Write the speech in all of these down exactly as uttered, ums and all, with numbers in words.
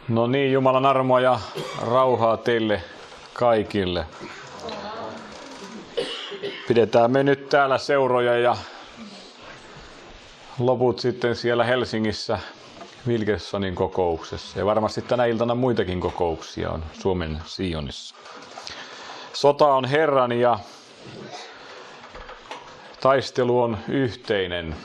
No niin, Jumalan armoa ja rauhaa teille kaikille. Pidetään me nyt täällä seuroja ja loput sitten siellä Helsingissä Wilkersonin kokouksessa. Ja varmasti tänä iltana muitakin kokouksia on Suomen Sionissa. Sota on Herran ja taistelu on yhteinen.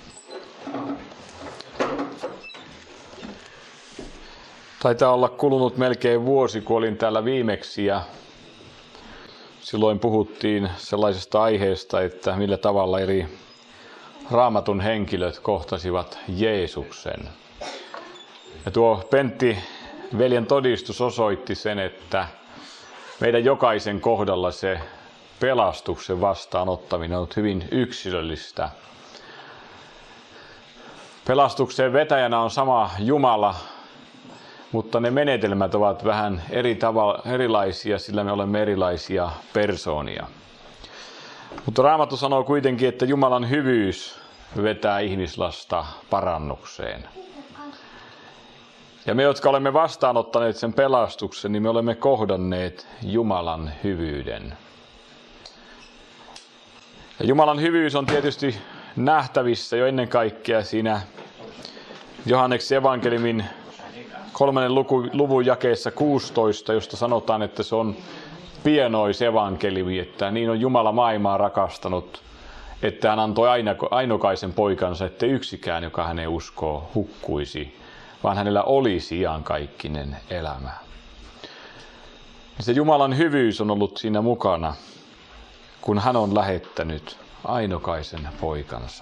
Taitaa olla kulunut melkein vuosi, kun olin täällä viimeksi ja silloin puhuttiin sellaisesta aiheesta, että millä tavalla eri Raamatun henkilöt kohtasivat Jeesuksen. Ja tuo Pentti veljen todistus osoitti sen, että meidän jokaisen kohdalla se pelastuksen vastaanottaminen on ollut hyvin yksilöllistä. Pelastuksen vetäjänä on sama Jumala, mutta ne menetelmät ovat vähän eri tavalla, erilaisia, sillä me olemme erilaisia persoonia. Mutta Raamattu sanoo kuitenkin, että Jumalan hyvyys vetää ihmislasta parannukseen. Ja me, jotka olemme vastaanottaneet sen pelastuksen, niin me olemme kohdanneet Jumalan hyvyyden. Ja Jumalan hyvyys on tietysti nähtävissä jo ennen kaikkea siinä Johanneksen evankeliumin kolmannen luvun jakeessa kuusitoista, josta sanotaan, että se on pienoisevankeliumi, että niin on Jumala maailmaa rakastanut, että hän antoi ainokaisen poikansa, että yksikään, joka häneen uskoo, hukkuisi, vaan hänellä olisi iankaikkinen elämä. Ja se Jumalan hyvyys on ollut siinä mukana, kun hän on lähettänyt ainokaisen poikansa.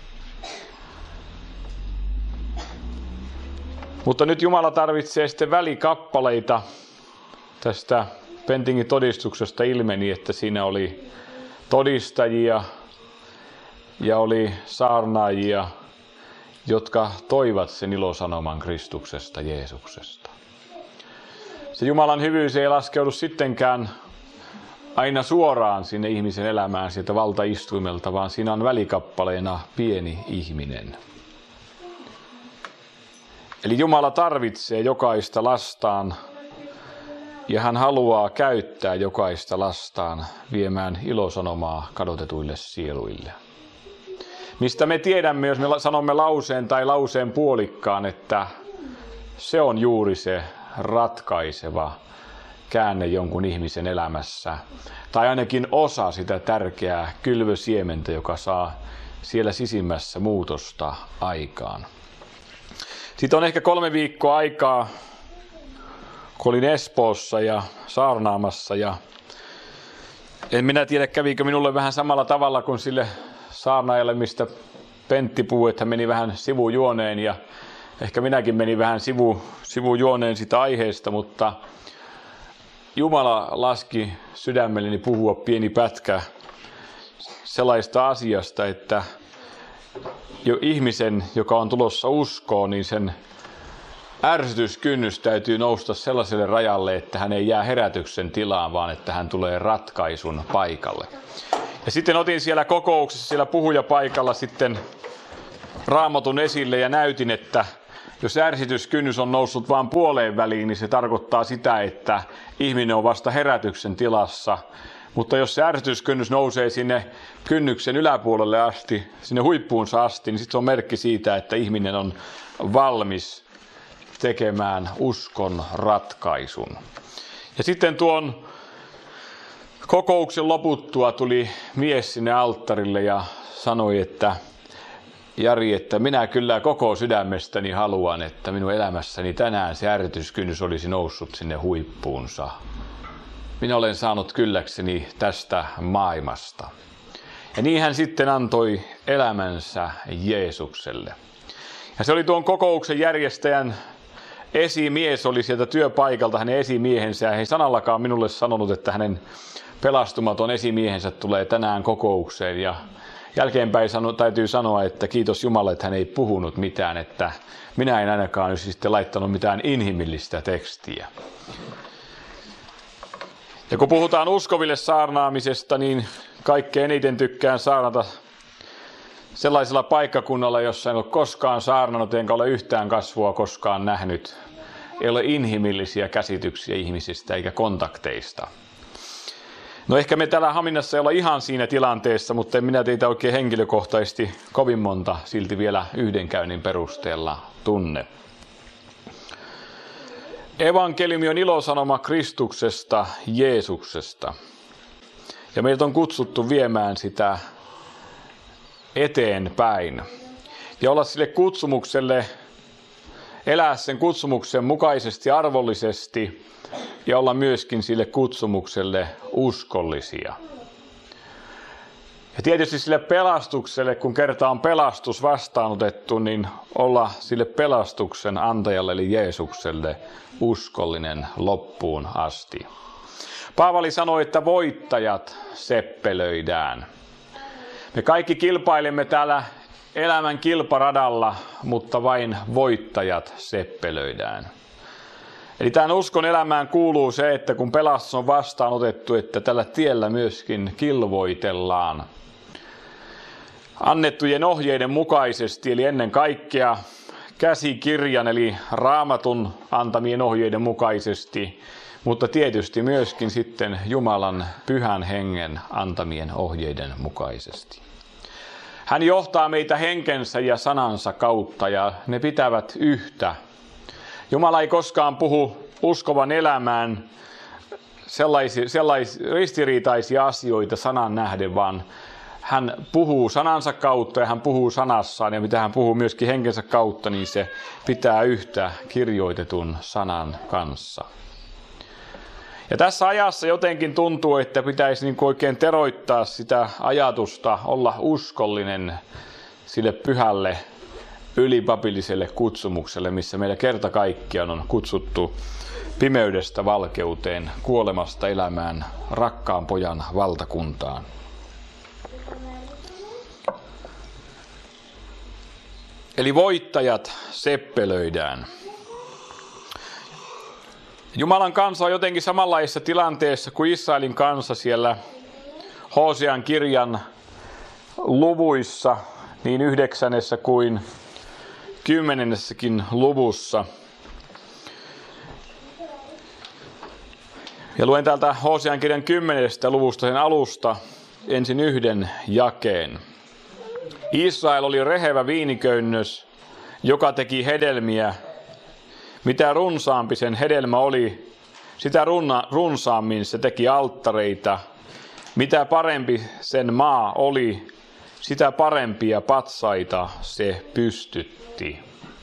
Mutta nyt Jumala tarvitsee sitten välikappaleita. Tästä Pentingin todistuksesta ilmeni, että siinä oli todistajia ja oli saarnaajia, jotka toivat sen ilosanoman Kristuksesta, Jeesuksesta. Se Jumalan hyvyys ei laskeudu sittenkään aina suoraan sinne ihmisen elämään sieltä valtaistuimelta, vaan siinä on välikappaleena pieni ihminen. Eli Jumala tarvitsee jokaista lastaan ja hän haluaa käyttää jokaista lastaan viemään ilosanomaa kadotetuille sieluille. Mistä me tiedämme, jos me sanomme lauseen tai lauseen puolikkaan, että se on juuri se ratkaiseva käänne jonkun ihmisen elämässä. Tai ainakin osa sitä tärkeää kylvösiementä, joka saa siellä sisimmässä muutosta aikaan. Siitä on ehkä kolme viikkoa aikaa, kun olin Espoossa ja saarnaamassa. Ja en minä tiedä, kävikö minulle vähän samalla tavalla kuin sille saarnaajalle, mistä Pentti puhui, että hän meni vähän sivujuoneen. Ja ehkä minäkin menin vähän sivu, sivujuoneen sitä aiheesta, mutta Jumala laski sydämelleni puhua pieni pätkä sellaista asiasta, että jo ihmisen, joka on tulossa uskoon, niin sen ärsytyskynnys täytyy nousta sellaiselle rajalle, että hän ei jää herätyksen tilaan, vaan että hän tulee ratkaisun paikalle. Ja sitten otin siellä kokouksessa, siellä puhujapaikalla sitten Raamatun esille ja näytin, että jos ärsytyskynnys on noussut vain puoleen väliin, niin se tarkoittaa sitä, että ihminen on vasta herätyksen tilassa. Mutta jos se ärsytyskynnys nousee sinne kynnyksen yläpuolelle asti, sinne huippuunsa asti, niin sitten se on merkki siitä, että ihminen on valmis tekemään uskon ratkaisun. Ja sitten tuon kokouksen loputtua tuli mies sinne alttarille ja sanoi, että Jari, että minä kyllä koko sydämestäni haluan, että minun elämässäni tänään se ärsytyskynnys olisi noussut sinne huippuunsa. Minä olen saanut kylläkseni tästä maailmasta. Ja niin hän sitten antoi elämänsä Jeesukselle. Ja se oli tuon kokouksen järjestäjän esimies, oli sieltä työpaikalta hänen esimiehensä. Ja he sanallakaan minulle sanonut, että hänen pelastumaton esimiehensä tulee tänään kokoukseen. Ja jälkeenpäin sano, täytyy sanoa, että kiitos Jumalalle, että hän ei puhunut mitään, että minä en ainakaan olisi sitten laittanut mitään inhimillistä tekstiä. Ja kun puhutaan uskoville saarnaamisesta, niin kaikkein eniten tykkään saarnata sellaisella paikkakunnalla, jossa en ole koskaan saarnannut, enkä ole yhtään kasvua koskaan nähnyt. ei ole inhimillisiä käsityksiä ihmisistä eikä kontakteista. No ehkä me täällä Haminassa ei olla ihan siinä tilanteessa, mutta en minä teitä oikein henkilökohtaisesti kovin monta silti vielä yhden käynnin perusteella tunne. Evankeliumi on ilosanoma Kristuksesta, Jeesuksesta. Ja meiltä on kutsuttu viemään sitä eteenpäin. Ja olla sille kutsumukselle, elää sen kutsumuksen mukaisesti, arvollisesti ja olla myöskin sille kutsumukselle uskollisia. Ja tietysti sille pelastukselle, kun kerta on pelastus vastaanotettu, niin olla sille pelastuksen antajalle eli Jeesukselle uskollinen loppuun asti. Paavali sanoi, että voittajat seppelöidään. Me kaikki kilpailemme täällä elämän kilparadalla, mutta vain voittajat seppelöidään. Eli tämän uskon elämään kuuluu se, että kun pelastus on vastaanotettu, että tällä tiellä myöskin kilvoitellaan. Annettujen ohjeiden mukaisesti, eli ennen kaikkea käsikirjan eli Raamatun antamien ohjeiden mukaisesti, mutta tietysti myöskin sitten Jumalan pyhän hengen antamien ohjeiden mukaisesti. Hän johtaa meitä henkensä ja sanansa kautta ja ne pitävät yhtä. Jumala ei koskaan puhu uskovan elämään sellaisia, sellaisia ristiriitaisia asioita sanan nähden, vaan hän puhuu sanansa kautta ja hän puhuu sanassaan ja mitä hän puhuu myöskin henkensä kautta, niin se pitää yhtä kirjoitetun sanan kanssa. Ja tässä ajassa jotenkin tuntuu, että pitäisi niin kuin oikein teroittaa sitä ajatusta, olla uskollinen sille pyhälle ylipapilliselle kutsumukselle, missä meillä kerta kaikkiaan on kutsuttu pimeydestä valkeuteen, kuolemasta elämään, rakkaan pojan valtakuntaan. Eli voittajat seppelöidään. Jumalan kansa on jotenkin samanlaisessa tilanteessa kuin Israelin kansa siellä Hosean kirjan luvuissa, niin yhdeksännessä kuin kymmenennessäkin luvussa. Ja luen täältä Hosean kirjan kymmenennestä luvusta sen alusta ensin yhden jakeen. Israel oli rehevä viiniköynnös, joka teki hedelmiä. Mitä runsaampi sen hedelmä oli, sitä runna, runsaammin se teki alttareita. Mitä parempi sen maa oli, sitä parempia patsaita se pystytti.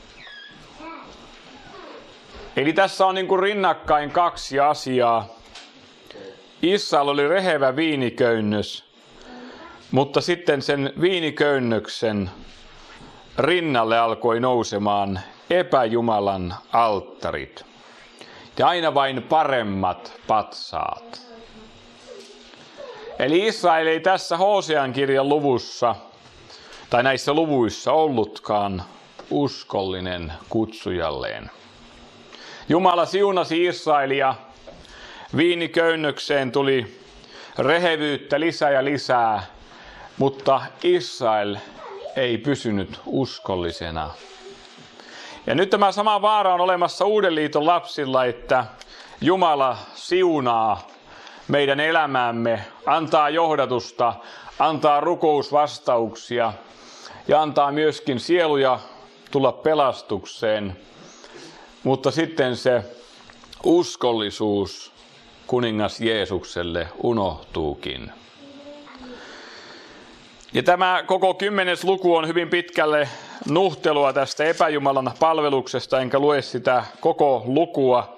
Eli tässä on niin kuin rinnakkain kaksi asiaa. Israel oli rehevä viiniköynnös, mutta sitten sen viiniköynnöksen rinnalle alkoi nousemaan epäjumalan alttarit. Ja aina vain paremmat patsaat. Eli Israel ei tässä Hosean kirjan luvussa tai näissä luvuissa ollutkaan uskollinen kutsujalleen. Jumala siunasi Israelia. Viiniköynnökseen tuli rehevyyttä lisää ja lisää, mutta Israel ei pysynyt uskollisena. Ja nyt tämä sama vaara on olemassa Uuden liiton lapsilla, että Jumala siunaa meidän elämäämme, antaa johdatusta, antaa rukousvastauksia ja antaa myöskin sieluja tulla pelastukseen. Mutta sitten se uskollisuus kuningas Jeesukselle unohtuukin. Ja tämä koko kymmenes luku on hyvin pitkälle nuhtelua tästä epäjumalan palveluksesta, enkä lue sitä koko lukua.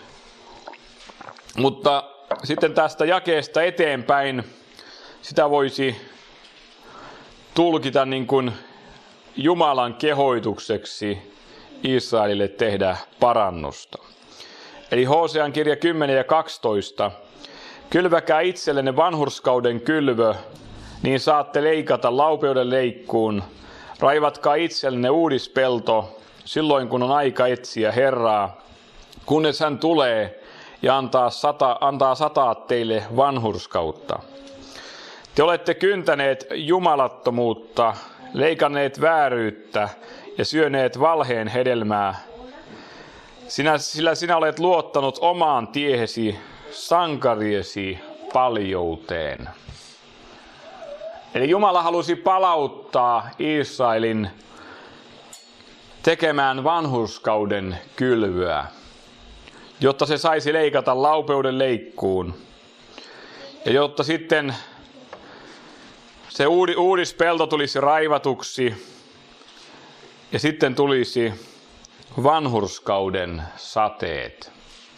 Mutta sitten tästä jakeesta eteenpäin sitä voisi tulkita niin kuin Jumalan kehoitukseksi Israelille tehdä parannusta. Eli Hosean kirja kymmenen ja kaksitoista. Kylväkää itsellenne vanhurskauden kylvö, niin saatte leikata laupeuden leikkuun. Raivatkaa itsellenne uudispelto, silloin kun on aika etsiä Herraa, kunnes hän tulee ja antaa, sata, antaa sataa teille vanhurskautta. Te olette kyntäneet jumalattomuutta, leikanneet vääryyttä ja syöneet valheen hedelmää. Sinä, sillä sinä olet luottanut omaan tiehesi, sankariesi paljouteen. Eli Jumala halusi palauttaa Israelin tekemään vanhurskauden kylvyä, jotta se saisi leikata laupeuden leikkuun. Ja jotta sitten se uudispelto tulisi raivatuksi ja sitten tulisi vanhurskauden sateet.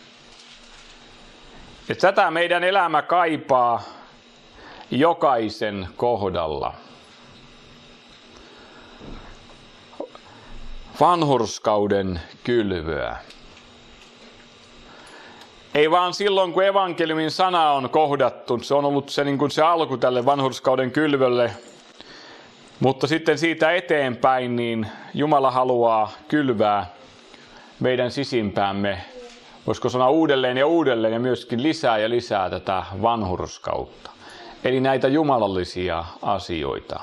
Ja tätä meidän elämä kaipaa jokaisen kohdalla. Vanhurskauden kylvyä. Ei vaan silloin, kun evankeliumin sana on kohdattu, se on ollut se, niin kuin se alku tälle vanhurskauden kylvölle. Mutta sitten siitä eteenpäin, niin Jumala haluaa kylvää meidän sisimpäämme, voisiko sanoa uudelleen ja uudelleen ja myöskin lisää ja lisää tätä vanhurskautta. Eli näitä jumalallisia asioita.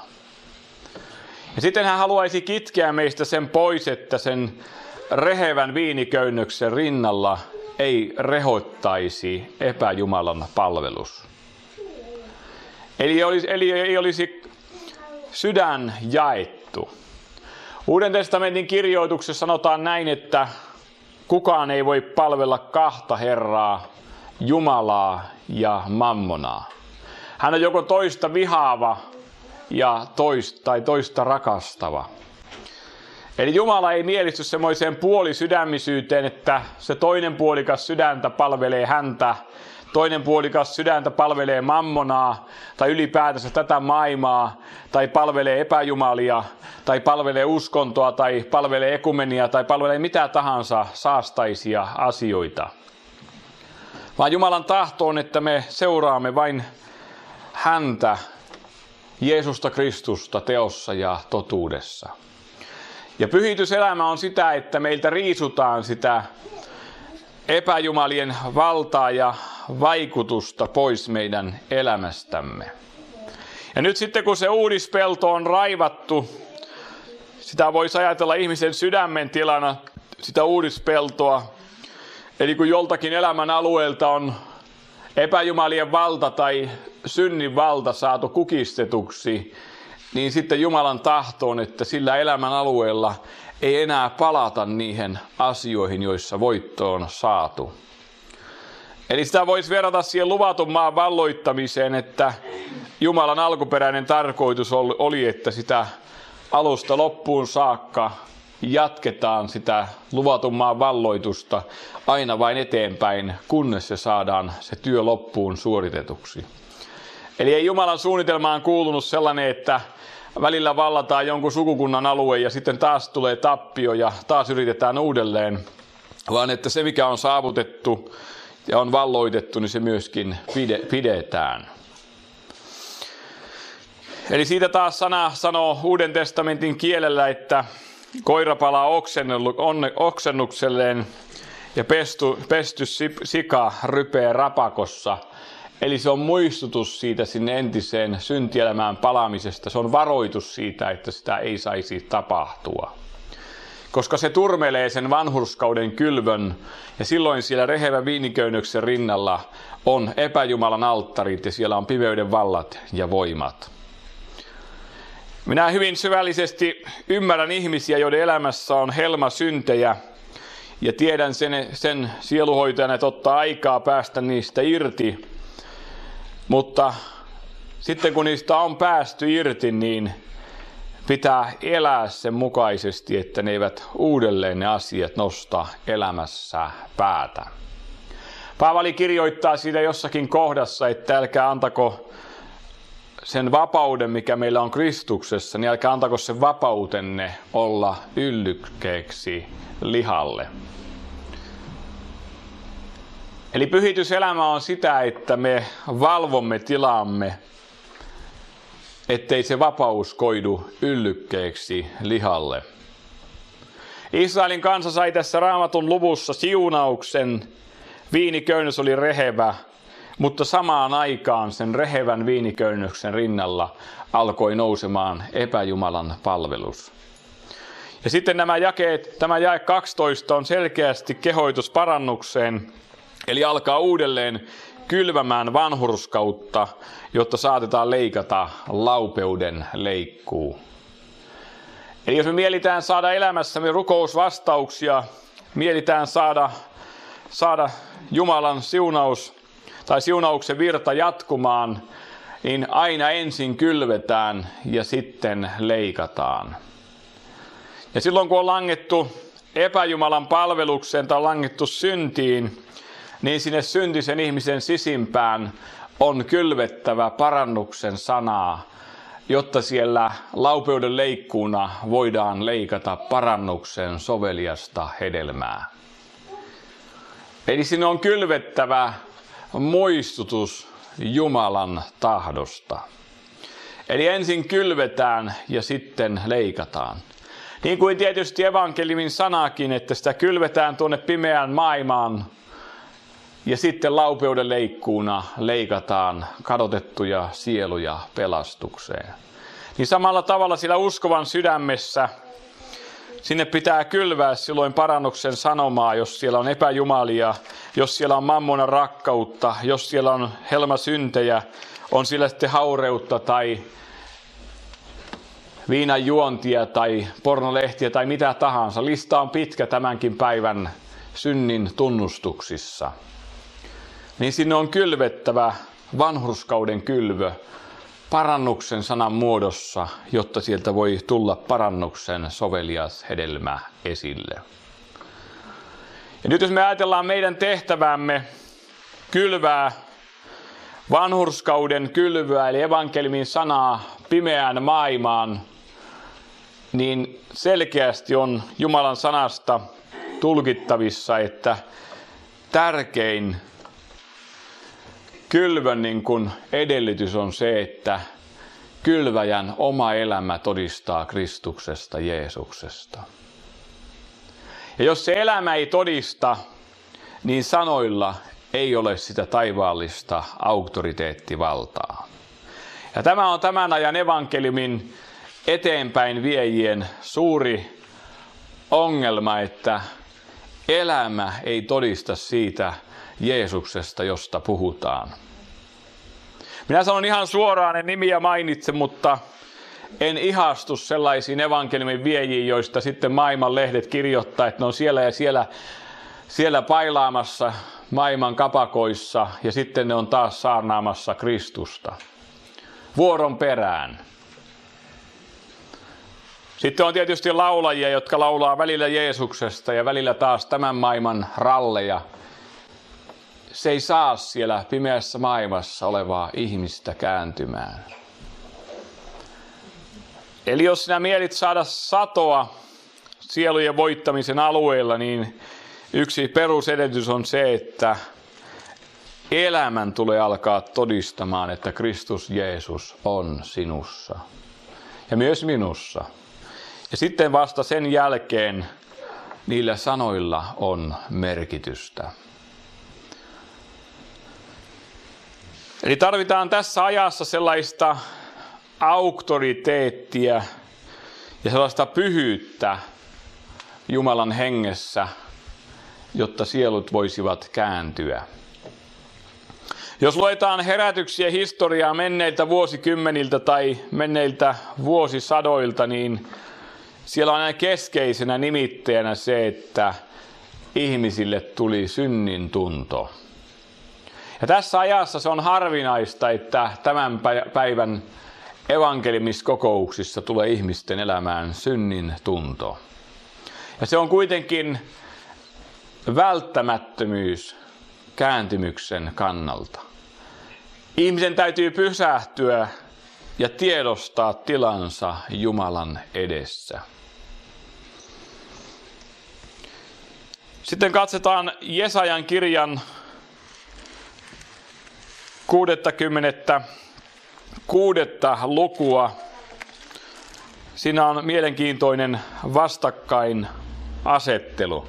Ja sitten hän haluaisi kitkeä meistä sen pois, että sen rehevän viiniköynnöksen rinnalla ei rehoittaisi epäjumalan palvelus. Eli, olisi, eli ei olisi sydän jaettu. Uuden testamentin kirjoituksessa sanotaan näin, että kukaan ei voi palvella kahta Herraa, Jumalaa ja mammonaa. Hän on joko toista vihaava ja toista, tai toista rakastava. Eli Jumala ei mielisty semmoiseen puolisydämisyyteen, että se toinen puolikas sydäntä palvelee häntä, toinen puolikas sydäntä palvelee mammonaa, tai ylipäätänsä tätä maailmaa, tai palvelee epäjumalia, tai palvelee uskontoa, tai palvelee ekumenia, tai palvelee mitä tahansa saastaisia asioita. Vaan Jumalan tahto on, että me seuraamme vain häntä, Jeesusta Kristusta teossa ja totuudessa. Ja pyhityselämä on sitä, että meiltä riisutaan sitä epäjumalien valtaa ja vaikutusta pois meidän elämästämme. Ja nyt sitten kun se uudispelto on raivattu, sitä voisi ajatella ihmisen sydämen tilana, sitä uudispeltoa. Eli kun joltakin elämän alueelta on epäjumalien valta tai synnin valta saatu kukistetuksi, niin sitten Jumalan tahto on, että sillä elämän alueella ei enää palata niihin asioihin, joissa voitto on saatu. Eli sitä voisi verrata siihen luvatun maan valloittamiseen, että Jumalan alkuperäinen tarkoitus oli, että sitä alusta loppuun saakka jatketaan sitä luvatun maan valloitusta aina vain eteenpäin, kunnes se saadaan se työ loppuun suoritetuksi. Eli ei Jumalan suunnitelmaan kuulunut sellainen, että välillä vallataan jonkun sukukunnan alue ja sitten taas tulee tappio ja taas yritetään uudelleen, vaan että se mikä on saavutettu ja on valloitettu, niin se myöskin pidetään. Eli siitä taas sana sanoo Uuden testamentin kielellä, että koira palaa oksennukselleen ja pesty, pesty sika rypeä rapakossa. Eli se on muistutus siitä sinne entiseen syntielämään palaamisesta. Se on varoitus siitä, että sitä ei saisi tapahtua. Koska se turmelee sen vanhurskauden kylvön ja silloin siellä rehevän viiniköynnöksen rinnalla on epäjumalan alttarit ja siellä on pimeyden vallat ja voimat. Minä hyvin syvällisesti ymmärrän ihmisiä, joiden elämässä on helmasyntejä ja tiedän sen, sen sieluhoitajana, että ottaa aikaa päästä niistä irti. Mutta sitten kun niistä on päästy irti, niin pitää elää sen mukaisesti, että ne eivät uudelleen ne asiat nosta elämässä päätä. Paavali kirjoittaa siitä jossakin kohdassa, että älkää antako sen vapauden, mikä meillä on Kristuksessa, niin älkää antako sen vapautenne olla yllykkeeksi lihalle. Eli pyhityselämä on sitä, että me valvomme tilaamme, ettei se vapaus koidu yllykkeeksi lihalle. Israelin kansa sai tässä Raamatun luvussa siunauksen. Viiniköynnös oli rehevä, mutta samaan aikaan sen rehevän viiniköynnöksen rinnalla alkoi nousemaan epäjumalan palvelus. Ja sitten nämä jakeet, tämä jae kaksitoista on selkeästi kehoitus parannukseen, eli alkaa uudelleen kylvämään vanhurskautta, jotta saatetaan leikata laupeuden leikkuu. Eli jos me mielitään saada elämässämme rukousvastauksia, mielitään saada, saada Jumalan siunaus tai siunauksen virta jatkumaan, niin aina ensin kylvetään ja sitten leikataan. Ja silloin kun on langettu epäjumalan palvelukseen tai langettu syntiin, niin sinne syntisen ihmisen sisimpään on kylvettävä parannuksen sanaa, jotta siellä laupeuden leikkuuna voidaan leikata parannuksen soveliasta hedelmää. Eli sinne on kylvettävä muistutus Jumalan tahdosta. Eli ensin kylvetään ja sitten leikataan. Niin kuin tietysti evankeliumin sanakin, että sitä kylvetään tuonne pimeään maailmaan ja sitten laupeuden leikkuuna leikataan kadotettuja sieluja pelastukseen. Niin samalla tavalla sillä uskovan sydämessä sinne pitää kylvää silloin parannuksen sanomaa, jos siellä on epäjumalia, jos siellä on mammonan rakkautta, jos siellä on helmasyntejä, on sillä sitten haureutta tai viinan juontia tai pornolehtiä tai mitä tahansa. Lista on pitkä tämänkin päivän synnin tunnustuksissa. Niin sinne on kylvettävä vanhurskauden kylvö parannuksen sanan muodossa, jotta sieltä voi tulla parannuksen sovelias hedelmä esille. Ja nyt jos me ajatellaan meidän tehtävämme kylvää vanhurskauden kylvyä, eli evankeliumin sanaa pimeään maailmaan, niin selkeästi on Jumalan sanasta tulkittavissa, että tärkein kylvön niin kuin edellytys on se, että kylväjän oma elämä todistaa Kristuksesta, Jeesuksesta. Ja jos se elämä ei todista, niin sanoilla ei ole sitä taivaallista auktoriteettivaltaa. Ja tämä on tämän ajan evankeliumin eteenpäin viejien suuri ongelma, että elämä ei todista siitä Jeesuksesta, josta puhutaan. Minä sanon ihan suoraan, en nimiä mainitse, mutta en ihastu sellaisiin evankeliumin viejiin, joista sitten maailman lehdet kirjoittaa, että ne on siellä ja siellä, siellä pailaamassa maailman kapakoissa ja sitten ne on taas saarnaamassa Kristusta. Vuoron perään. Sitten on tietysti laulajia, jotka laulaa välillä Jeesuksesta ja välillä taas tämän maailman ralleja. Se ei saa siellä pimeässä maailmassa olevaa ihmistä kääntymään. Eli jos sinä mielit saada satoa sielujen voittamisen alueella, niin yksi perusedellytys on se, että elämän tulee alkaa todistamaan, että Kristus Jeesus on sinussa ja myös minussa. Ja sitten vasta sen jälkeen niillä sanoilla on merkitystä. Eli tarvitaan tässä ajassa sellaista auktoriteettia ja sellaista pyhyyttä Jumalan hengessä, jotta sielut voisivat kääntyä. Jos luetaan herätyksiä historiaa menneiltä vuosikymmeniltä tai menneiltä vuosisadoilta, niin siellä on aina keskeisenä nimitteenä se, että ihmisille tuli synnin tunto. Ja tässä ajassa se on harvinaista, että tämän päivän evankeliumiskokouksissa tulee ihmisten elämään synnin tunto. Ja se on kuitenkin välttämättömyys kääntymyksen kannalta. Ihmisen täytyy pysähtyä ja tiedostaa tilansa Jumalan edessä. Sitten katsotaan Jesajan kirjan kuudeskymmeneskuudes lukua. Siinä on mielenkiintoinen vastakkainasettelu.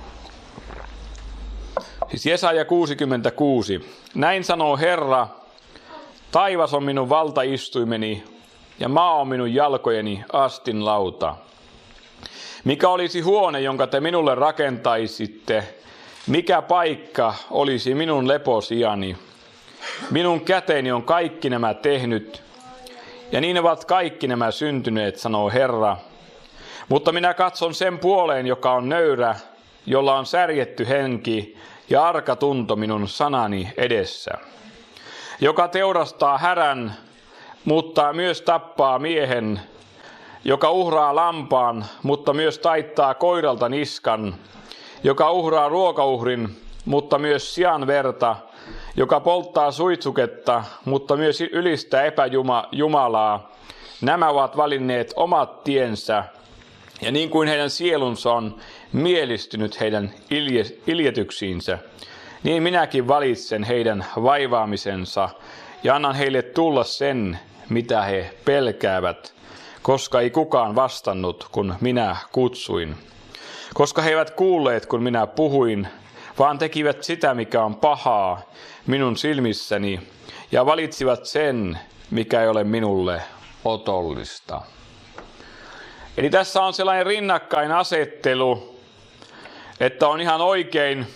Siis Jesaja kuusikymmentäkuusi. Näin sanoo Herra, taivas on minun valtaistuimeni ja maa on minun jalkojeni astinlauta. Mikä olisi huone, jonka te minulle rakentaisitte? Mikä paikka olisi minun leposijani? Minun käteeni on kaikki nämä tehnyt, ja niin ovat kaikki nämä syntyneet, sanoo Herra. Mutta minä katson sen puoleen, joka on nöyrä, jolla on särjetty henki ja arka tunto minun sanani edessä. Joka teurastaa härän, mutta myös tappaa miehen, joka uhraa lampaan, mutta myös taittaa koiralta niskan, joka uhraa ruokauhrin, mutta myös sian verta, joka polttaa suitsuketta, mutta myös ylistää epäjumalaa. Nämä ovat valinneet omat tiensä, ja niin kuin heidän sielunsa on mielistynyt heidän ilje- iljetyksiinsä, niin minäkin valitsen heidän vaivaamisensa ja annan heille tulla sen, mitä he pelkäävät, koska ei kukaan vastannut, kun minä kutsuin. Koska he eivät kuulleet, kun minä puhuin, vaan tekivät sitä, mikä on pahaa minun silmissäni, ja valitsivat sen, mikä ei ole minulle otollista. Eli tässä on sellainen rinnakkainasettelu, että on ihan oikein,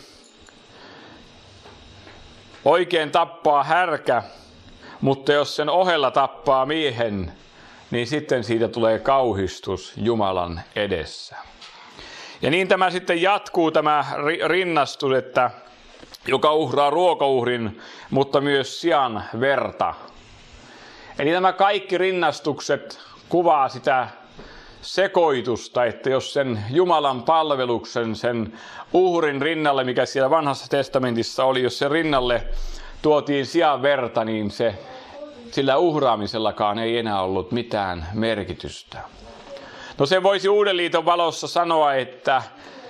oikein tappaa härkä, mutta jos sen ohella tappaa miehen, niin sitten siitä tulee kauhistus Jumalan edessä. Ja niin tämä sitten jatkuu tämä rinnastus, että joka uhraa ruokauhrin, mutta myös sian verta. Eli nämä kaikki rinnastukset kuvaa sitä sekoitusta, että jos sen Jumalan palveluksen, sen uhrin rinnalle, mikä siellä vanhassa testamentissa oli, jos sen rinnalle tuotiin sian verta, niin se, sillä uhraamisellakaan ei enää ollut mitään merkitystä. No se voisi Uuden liiton valossa sanoa, että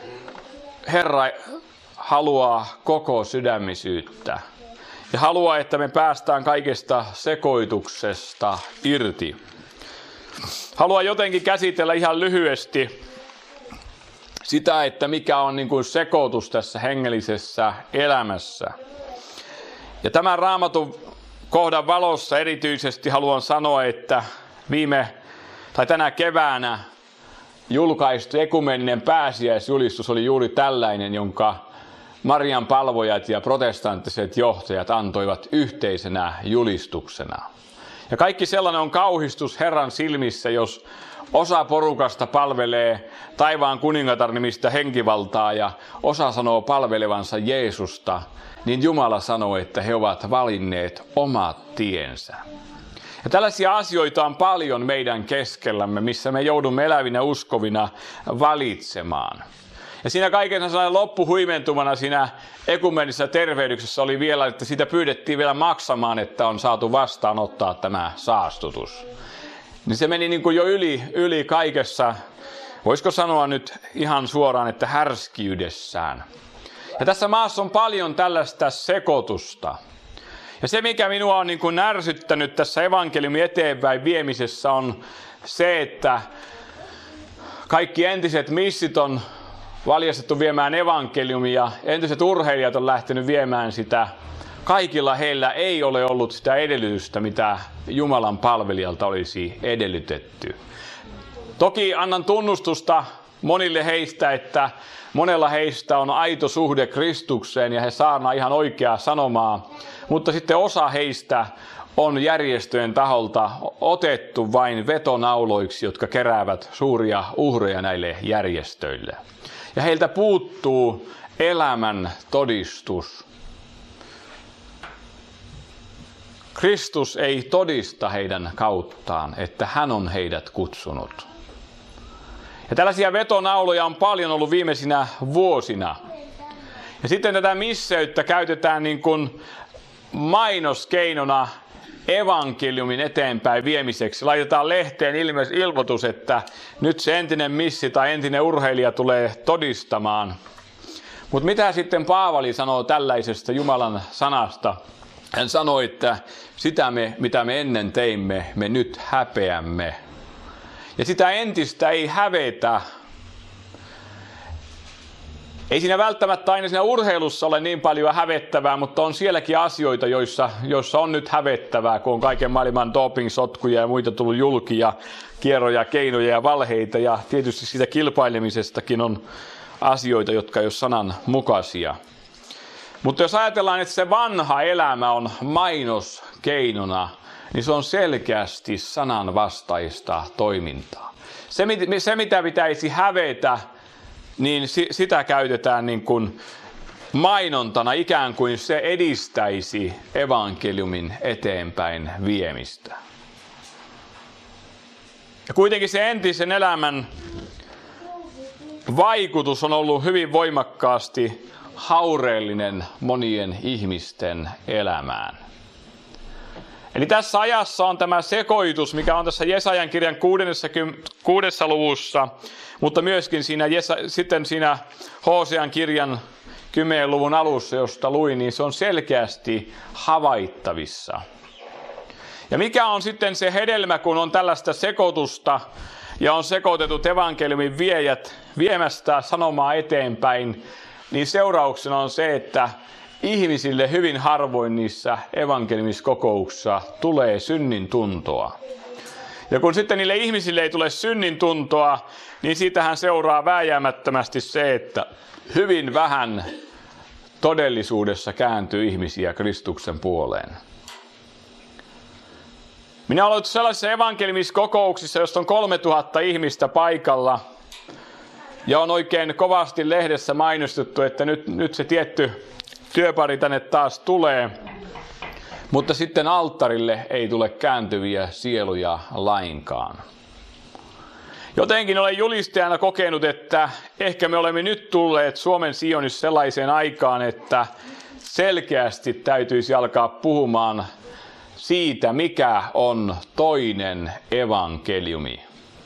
Herra haluaa koko sydämisyyttä ja haluaa, että me päästään kaikesta sekoituksesta irti. Haluan jotenkin käsitellä ihan lyhyesti sitä, että mikä on niin kuin sekoitus tässä hengellisessä elämässä. Ja tämän Raamatun kohdan valossa erityisesti haluan sanoa, että viime tai tänä keväänä julkaistu ekumeninen pääsiäisjulistus oli juuri tällainen, jonka Marian palvojat ja protestanttiset johtajat antoivat yhteisenä julistuksena. Ja kaikki sellainen on kauhistus Herran silmissä, jos osa porukasta palvelee taivaan kuningatar nimistä henkivaltaa ja osa sanoo palvelevansa Jeesusta, niin Jumala sanoo, että he ovat valinneet omat tiensä. Ja tällaisia asioita on paljon meidän keskellämme, missä me joudumme elävinä uskovina valitsemaan. Ja siinä kaiken sellainen loppuhuimentumana siinä ekumenisessa tervehdyksessä oli vielä, että sitä pyydettiin vielä maksamaan, että on saatu vastaanottaa tämä saastutus. Niin se meni niin kuin jo yli, yli kaikessa, voisiko sanoa nyt ihan suoraan, että härskiydessään. Ja tässä maassa on paljon tällaista sekoitusta. Ja se, mikä minua on niin kuin närsyttänyt tässä evankeliumin eteenpäin viemisessä, on se, että kaikki entiset missit on valjastettu viemään evankeliumia ja entiset urheilijat on lähtenyt viemään sitä. Kaikilla heillä ei ole ollut sitä edellytystä, mitä Jumalan palvelijalta olisi edellytetty. Toki annan tunnustusta monille heistä, että monella heistä on aito suhde Kristukseen ja he saarnaa ihan oikeaa sanomaa, mutta sitten osa heistä on järjestöjen taholta otettu vain vetonauloiksi, jotka keräävät suuria uhreja näille järjestöille. Ja heiltä puuttuu elämän todistus. Kristus ei todista heidän kauttaan, että hän on heidät kutsunut. Ja tällaisia vetonauloja on paljon ollut viimeisinä vuosina. Ja sitten tätä misseyttä käytetään niin kuin mainoskeinona evankeliumin eteenpäin viemiseksi. Laitetaan lehteen ilmoitus, että nyt se entinen missi tai entinen urheilija tulee todistamaan. Mutta mitä sitten Paavali sanoo tällaisesta Jumalan sanasta? Hän sanoi, että sitä me, mitä me ennen teimme, me nyt häpeämme. Ja sitä entistä ei hävetä. Ei siinä välttämättä aina siinä urheilussa ole niin paljon hävettävää, mutta on sielläkin asioita, joissa, joissa on nyt hävettävää, kun on kaiken maailman doping-sotkuja ja muita tullut julki ja kierroja, keinoja ja valheita. Ja tietysti siitä kilpailemisestakin on asioita, jotka ei ole sanan mukaisia. Mutta jos ajatellaan, että se vanha elämä on mainoskeinona, niin se on selkeästi sanan vastaista toimintaa. Se, se mitä pitäisi hävetä, niin sitä käytetään niin kuin mainontana, ikään kuin se edistäisi evankeliumin eteenpäin viemistä. Ja kuitenkin se entisen elämän vaikutus on ollut hyvin voimakkaasti haureellinen monien ihmisten elämään. Eli tässä ajassa on tämä sekoitus, mikä on tässä Jesajan kirjan kuudessa luvussa, mutta myöskin siinä, sitten siinä Hosean kirjan kymmenen luvun alussa, josta luin, niin se on selkeästi havaittavissa. Ja mikä on sitten se hedelmä, kun on tällaista sekoitusta ja on sekoitetut evankeliumin viejät viemästä sanomaa eteenpäin, niin seurauksena on se, että ihmisille hyvin harvoin niissä evankeliumiskokouksissa tulee synnin tuntoa. Ja kun sitten niille ihmisille ei tule synnin tuntoa, niin siitähän seuraa vääjäämättömästi se, että hyvin vähän todellisuudessa kääntyy ihmisiä Kristuksen puoleen. Minä olen ollut sellaisissa evankeliumiskokouksissa, jossa on kolmetuhatta ihmistä paikalla, ja on oikein kovasti lehdessä mainostettu, että nyt, nyt se tietty työpari tänne taas tulee, mutta sitten alttarille ei tule kääntyviä sieluja lainkaan. Jotenkin olen julistajana kokenut, että ehkä me olemme nyt tulleet Suomen Sionissa sellaiseen aikaan, että selkeästi täytyisi alkaa puhumaan siitä, mikä on toinen evankeliumi.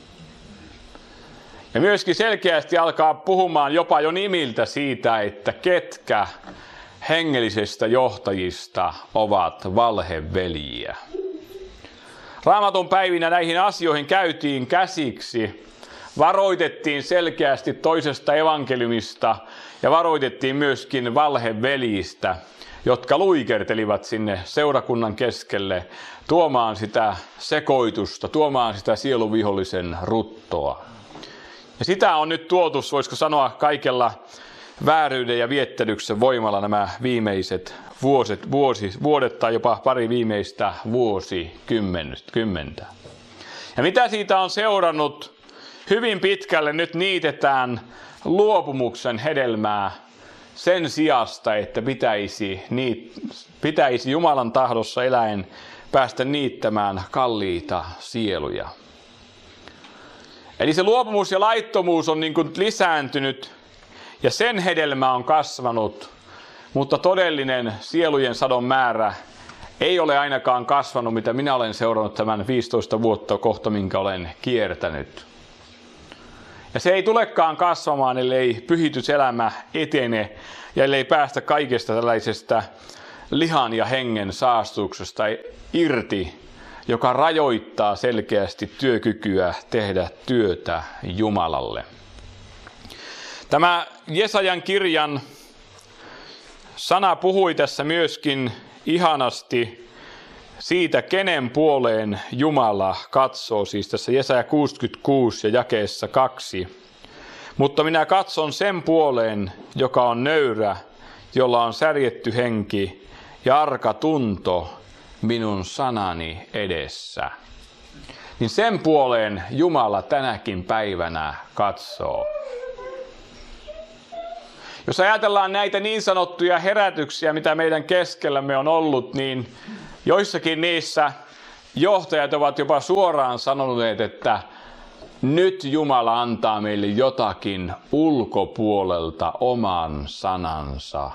Ja myöskin selkeästi alkaa puhumaan jopa jo nimiltä siitä, että ketkä hengellisestä johtajista ovat valheveljiä. Raamatun päivinä näihin asioihin käytiin käsiksi, varoitettiin selkeästi toisesta evankeliumista ja varoitettiin myöskin valheveljistä, jotka luikertelivat sinne seurakunnan keskelle tuomaan sitä sekoitusta, tuomaan sitä sieluvihollisen ruttoa. Ja sitä on nyt tuotu, voisiko sanoa, kaikella vääryyden ja viettelyksen voimalla nämä viimeiset vuoset, vuosi, vuodet tai jopa pari viimeistä vuosikymmentä. Ja mitä siitä on seurannut? Hyvin pitkälle nyt niitetään luopumuksen hedelmää sen sijasta, että pitäisi, niit, pitäisi Jumalan tahdossa eläen päästä niittämään kalliita sieluja. Eli se luopumus ja laittomuus on niin kuin lisääntynyt ja sen hedelmä on kasvanut, mutta todellinen sielujen sadon määrä ei ole ainakaan kasvanut, mitä minä olen seurannut tämän viisitoista vuotta kohta, minkä olen kiertänyt. Ja se ei tulekaan kasvamaan, ellei pyhityselämä etene ja ellei päästä kaikesta tällaisesta lihan ja hengen saastuksesta irti, joka rajoittaa selkeästi työkykyä tehdä työtä Jumalalle. Tämä Jesajan kirjan sana puhui tässä myöskin ihanasti siitä, kenen puoleen Jumala katsoo, siis tässä Jesaja kuusikymmentäkuusi ja jakeessa kaksi. Mutta minä katson sen puoleen, joka on nöyrä, jolla on särjetty henki ja arka tunto minun sanani edessä. Niin sen puoleen Jumala tänäkin päivänä katsoo. Jos ajatellaan näitä niin sanottuja herätyksiä, mitä meidän keskellämme on ollut, niin joissakin niissä johtajat ovat jopa suoraan sanoneet, että nyt Jumala antaa meille jotakin ulkopuolelta oman sanansa.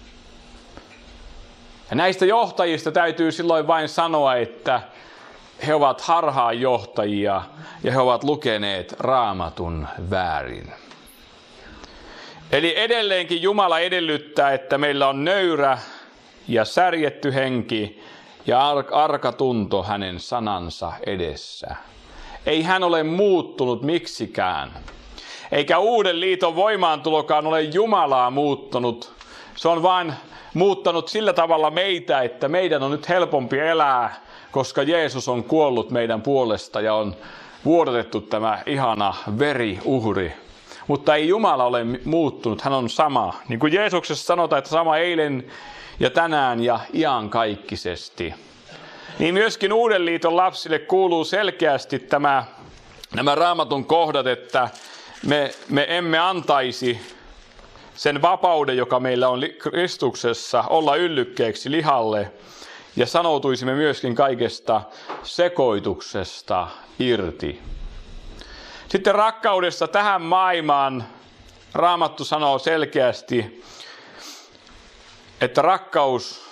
Ja näistä johtajista täytyy silloin vain sanoa, että he ovat harhaanjohtajia ja he ovat lukeneet Raamatun väärin. Eli edelleenkin Jumala edellyttää, että meillä on nöyrä ja särjetty henki ja arka tunto hänen sanansa edessä. Ei hän ole muuttunut miksikään. Eikä uuden liiton voimaantulokaan ole Jumalaa muuttanut. Se on vain muuttanut sillä tavalla meitä, että meidän on nyt helpompi elää, koska Jeesus on kuollut meidän puolesta ja on vuodatettu tämä ihana veriuhri. Mutta ei Jumala ole muuttunut, hän on sama. Niin kuin Jeesuksessa sanotaan, että sama eilen ja tänään ja iankaikkisesti. Niin myöskin Uuden liiton lapsille kuuluu selkeästi tämä, nämä Raamatun kohdat, että me, me emme antaisi sen vapauden, joka meillä on Kristuksessa, olla yllykkeeksi lihalle ja sanoutuisimme myöskin kaikesta sekoituksesta irti. Sitten rakkaudesta tähän maailmaan Raamattu sanoo selkeästi, että rakkaus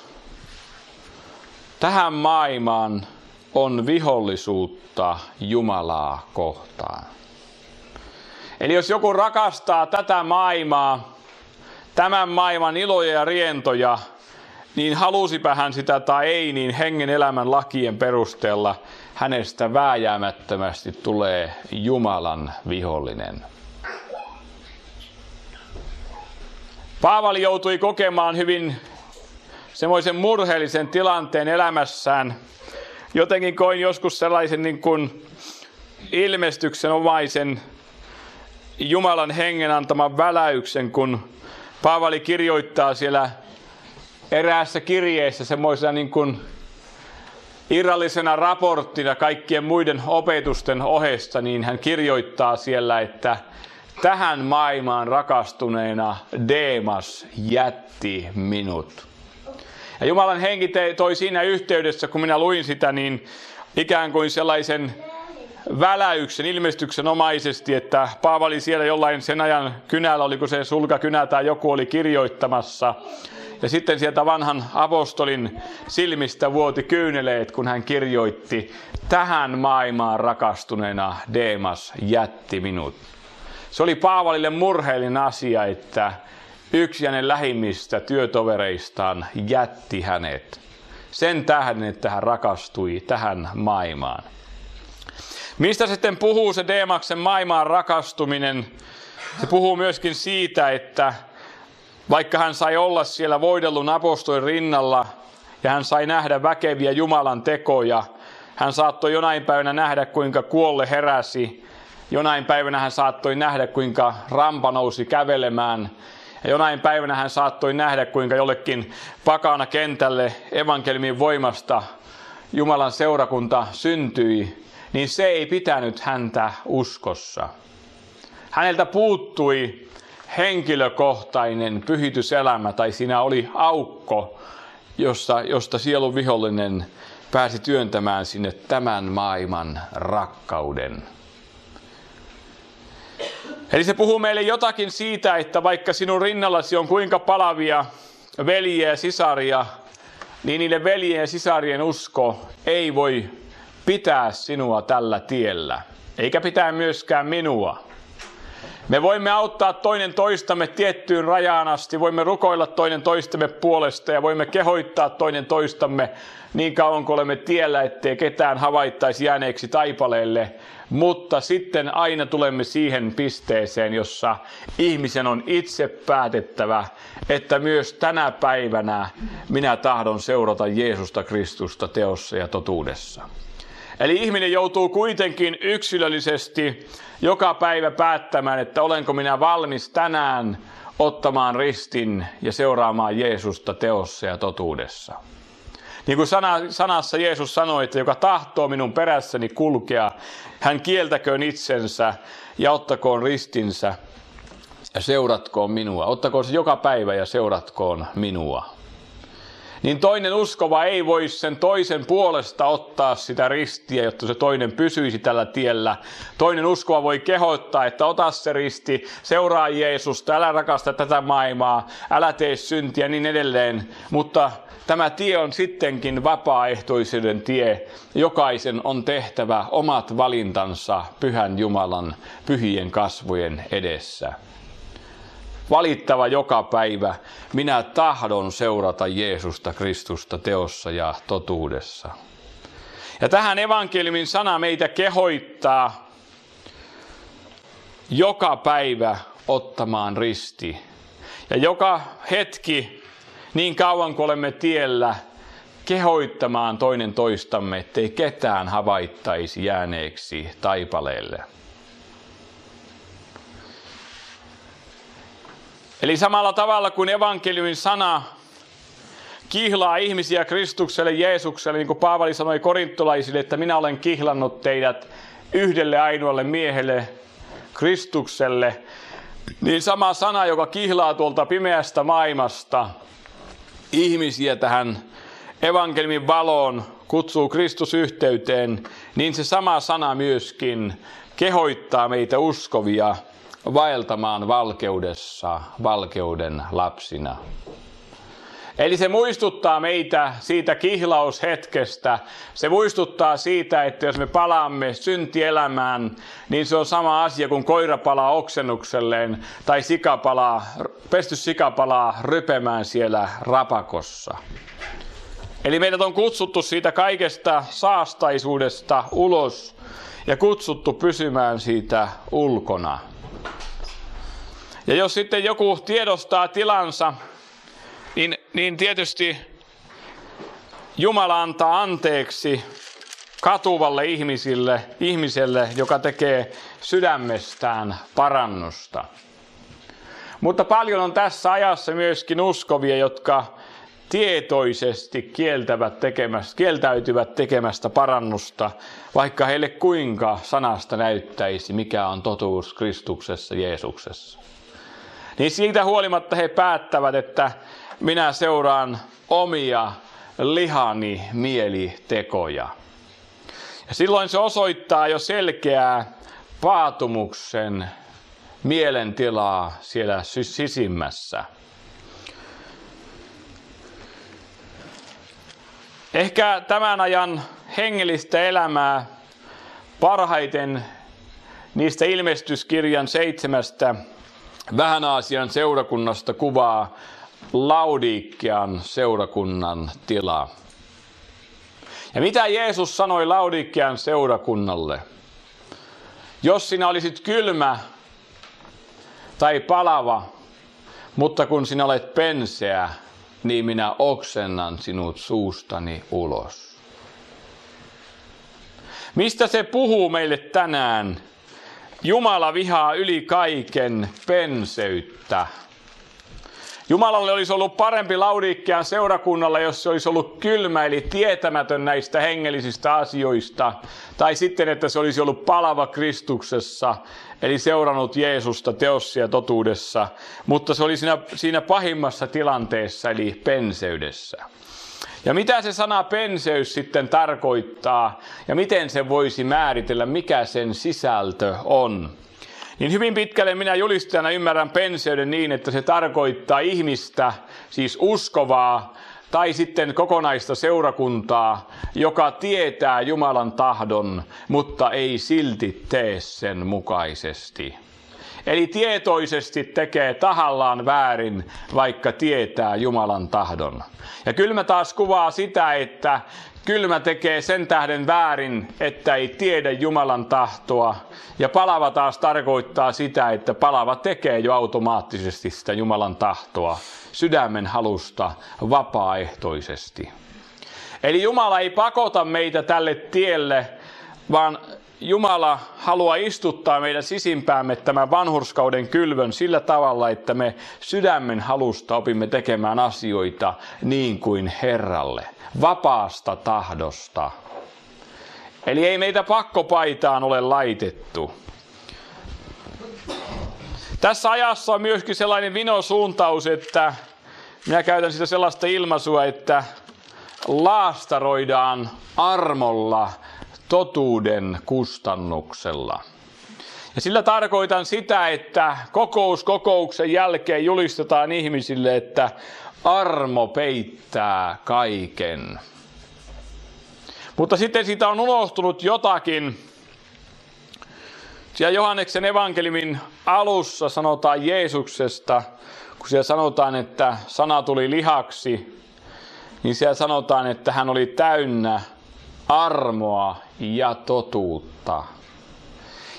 tähän maailmaan on vihollisuutta Jumalaa kohtaan. Eli jos joku rakastaa tätä maailmaa, tämän maailman iloja ja rientoja, niin halusipä hän sitä tai ei, niin hengen elämän lakien perusteella hänestä vääjäämättömästi tulee Jumalan vihollinen. Paavali joutui kokemaan hyvin semmoisen murheellisen tilanteen elämässään. Jotenkin koin joskus sellaisen niin kuin ilmestyksenomaisen Jumalan hengen antaman väläyksen, kun Paavali kirjoittaa siellä eräässä kirjeessä semmoisena niin kuin irrallisena raporttina kaikkien muiden opetusten ohesta, niin hän kirjoittaa siellä, että tähän maailmaan rakastuneena Deemas jätti minut. Ja Jumalan henki toi siinä yhteydessä, kun minä luin sitä, niin ikään kuin sellaisen väläyksen, ilmestyksen omaisesti, että Paavali siellä jollain sen ajan kynällä, oliko se sulkakynä tai joku oli kirjoittamassa. Ja sitten sieltä vanhan apostolin silmistä vuoti kyyneleet, kun hän kirjoitti, tähän maailmaan rakastuneena Deemas jätti minut. Se oli Paavalille murheellinen asia, että yksi hänen lähimmistä työtovereistaan jätti hänet. Sen tähden, että hän rakastui tähän maailmaan. Mistä sitten puhuu se Deemaksen maailmaan rakastuminen? Se puhuu myöskin siitä, että vaikka hän sai olla siellä voidellun apostolin rinnalla ja hän sai nähdä väkeviä Jumalan tekoja, hän saattoi jonain päivänä nähdä, kuinka kuolle heräsi. Jonain päivänä hän saattoi nähdä, kuinka rampa nousi kävelemään. Ja jonain päivänä hän saattoi nähdä, kuinka jollekin pakana kentälle evankeliumin voimasta Jumalan seurakunta syntyi. Niin se ei pitänyt häntä uskossa. Häneltä puuttui henkilökohtainen pyhityselämä, tai siinä oli aukko, josta, josta sielun vihollinen pääsi työntämään sinne tämän maailman rakkauden. Eli se puhuu meille jotakin siitä, että vaikka sinun rinnallasi on kuinka palavia veljiä ja sisaria, niin niiden veljien ja sisarien usko ei voi pitää sinua tällä tiellä, eikä pitää myöskään minua. Me voimme auttaa toinen toistamme tiettyyn rajaan asti, voimme rukoilla toinen toistemme puolesta ja voimme kehoittaa toinen toistamme niin kauan kuin olemme tiellä, ettei ketään havaittaisi jääneeksi taipaleelle. Mutta sitten aina tulemme siihen pisteeseen, jossa ihmisen on itse päätettävä, että myös tänä päivänä minä tahdon seurata Jeesusta Kristusta teossa ja totuudessa. Eli ihminen joutuu kuitenkin yksilöllisesti joka päivä päättämään, että olenko minä valmis tänään ottamaan ristin ja seuraamaan Jeesusta teossa ja totuudessa. Niin kuin sana, sanassa Jeesus sanoi, että joka tahtoo minun perässäni kulkea, hän kieltäköön itsensä ja ottakoon ristinsä ja seuratkoon minua. Ottakoon se joka päivä ja seuratkoon minua. Niin toinen uskova ei voi sen toisen puolesta ottaa sitä ristiä, jotta se toinen pysyisi tällä tiellä. Toinen uskova voi kehottaa, että ota se risti, seuraa Jeesusta, älä rakasta tätä maailmaa, älä tee syntiä ja niin edelleen. Mutta tämä tie on sittenkin vapaaehtoisuuden tie. Jokaisen on tehtävä omat valintansa Pyhän Jumalan pyhien kasvojen edessä. Valittava joka päivä, minä tahdon seurata Jeesusta Kristusta teossa ja totuudessa. Ja tähän evankeliumin sana meitä kehoittaa. joka päivä ottamaan risti. Ja joka hetki, niin kauan kuin olemme tiellä, kehoittamaan toinen toistamme, ettei ketään havaittaisi jääneeksi taipaleelle. Eli samalla tavalla kuin evankeliumin sana kihlaa ihmisiä Kristukselle, Jeesukselle, niin kuin Paavali sanoi korintolaisille, että minä olen kihlannut teidät yhdelle ainoalle miehelle, Kristukselle, niin sama sana, joka kihlaa tuolta pimeästä maailmasta ihmisiä tähän evankeliumin valoon, kutsuu Kristusyhteyteen, niin se sama sana myöskin kehoittaa meitä uskovia vaeltamaan valkeudessa, valkeuden lapsina. Eli se muistuttaa meitä siitä kihlaushetkestä. Se muistuttaa siitä, että jos me palaamme syntielämään, niin se on sama asia kuin koira palaa oksennukselleen tai sika palaa, pesty sika palaa rypemään siellä rapakossa. Eli meidät on kutsuttu siitä kaikesta saastaisuudesta ulos ja kutsuttu pysymään siitä ulkona. Ja jos sitten joku tiedostaa tilansa, niin, niin tietysti Jumala antaa anteeksi katuvalle ihmisille, ihmiselle, joka tekee sydämestään parannusta. Mutta paljon on tässä ajassa myöskin uskovia, jotka tietoisesti kieltävät tekemästä, kieltäytyvät tekemästä parannusta, vaikka heille kuinka sanasta näyttäisi, mikä on totuus Kristuksessa, Jeesuksessa. Niin siitä huolimatta he päättävät, että minä seuraan omia lihani mielitekoja. Ja silloin se osoittaa jo selkeää paatumuksen mielentilaa siellä sisimmässä. Ehkä tämän ajan hengellistä elämää parhaiten niistä ilmestyskirjan seitsemästä Vähän Aasian seurakunnasta kuvaa Laodikian seurakunnan tila. Ja mitä Jeesus sanoi Laodikian seurakunnalle? Jos sinä olisit kylmä tai palava, mutta kun sinä olet penseä, niin minä oksennan sinut suustani ulos. Mistä se puhuu meille tänään? Jumala vihaa yli kaiken penseyttä. Jumalalle olisi ollut parempi Laodikian seurakunnalle, jos se olisi ollut kylmä, eli tietämätön näistä hengellisistä asioista. Tai sitten, että se olisi ollut palava Kristuksessa, eli seurannut Jeesusta teossa ja totuudessa. Mutta se oli siinä, siinä pahimmassa tilanteessa, eli penseydessä. Ja mitä se sana penseys sitten tarkoittaa, ja miten se voisi määritellä, mikä sen sisältö on? Niin hyvin pitkälle minä julistajana ymmärrän penseyden niin, että se tarkoittaa ihmistä, siis uskovaa, tai sitten kokonaista seurakuntaa, joka tietää Jumalan tahdon, mutta ei silti tee sen mukaisesti. Eli tietoisesti tekee tahallaan väärin, vaikka tietää Jumalan tahdon. Ja kylmä taas kuvaa sitä, että kylmä tekee sen tähden väärin, että ei tiedä Jumalan tahtoa. Ja palava taas tarkoittaa sitä, että palava tekee jo automaattisesti sitä Jumalan tahtoa sydämen halusta vapaaehtoisesti. Eli Jumala ei pakota meitä tälle tielle, vaan Jumala haluaa istuttaa meidän sisimpäämme tämän vanhurskauden kylvön sillä tavalla, että me sydämen halusta opimme tekemään asioita niin kuin Herralle, vapaasta tahdosta. Eli ei meitä pakkopaitaan ole laitettu. Tässä ajassa on myöskin sellainen vinosuuntaus, että minä käytän sitä sellaista ilmaisua, että laastaroidaan armolla totuuden kustannuksella. Ja sillä tarkoitan sitä, että kokous kokouksen jälkeen julistetaan ihmisille, että armo peittää kaiken. Mutta sitten siitä on unohtunut jotakin. Siellä Johanneksen evankeliumin alussa sanotaan Jeesuksesta, kun siellä sanotaan, että sana tuli lihaksi, niin siellä sanotaan, että hän oli täynnä armoa ja totuutta.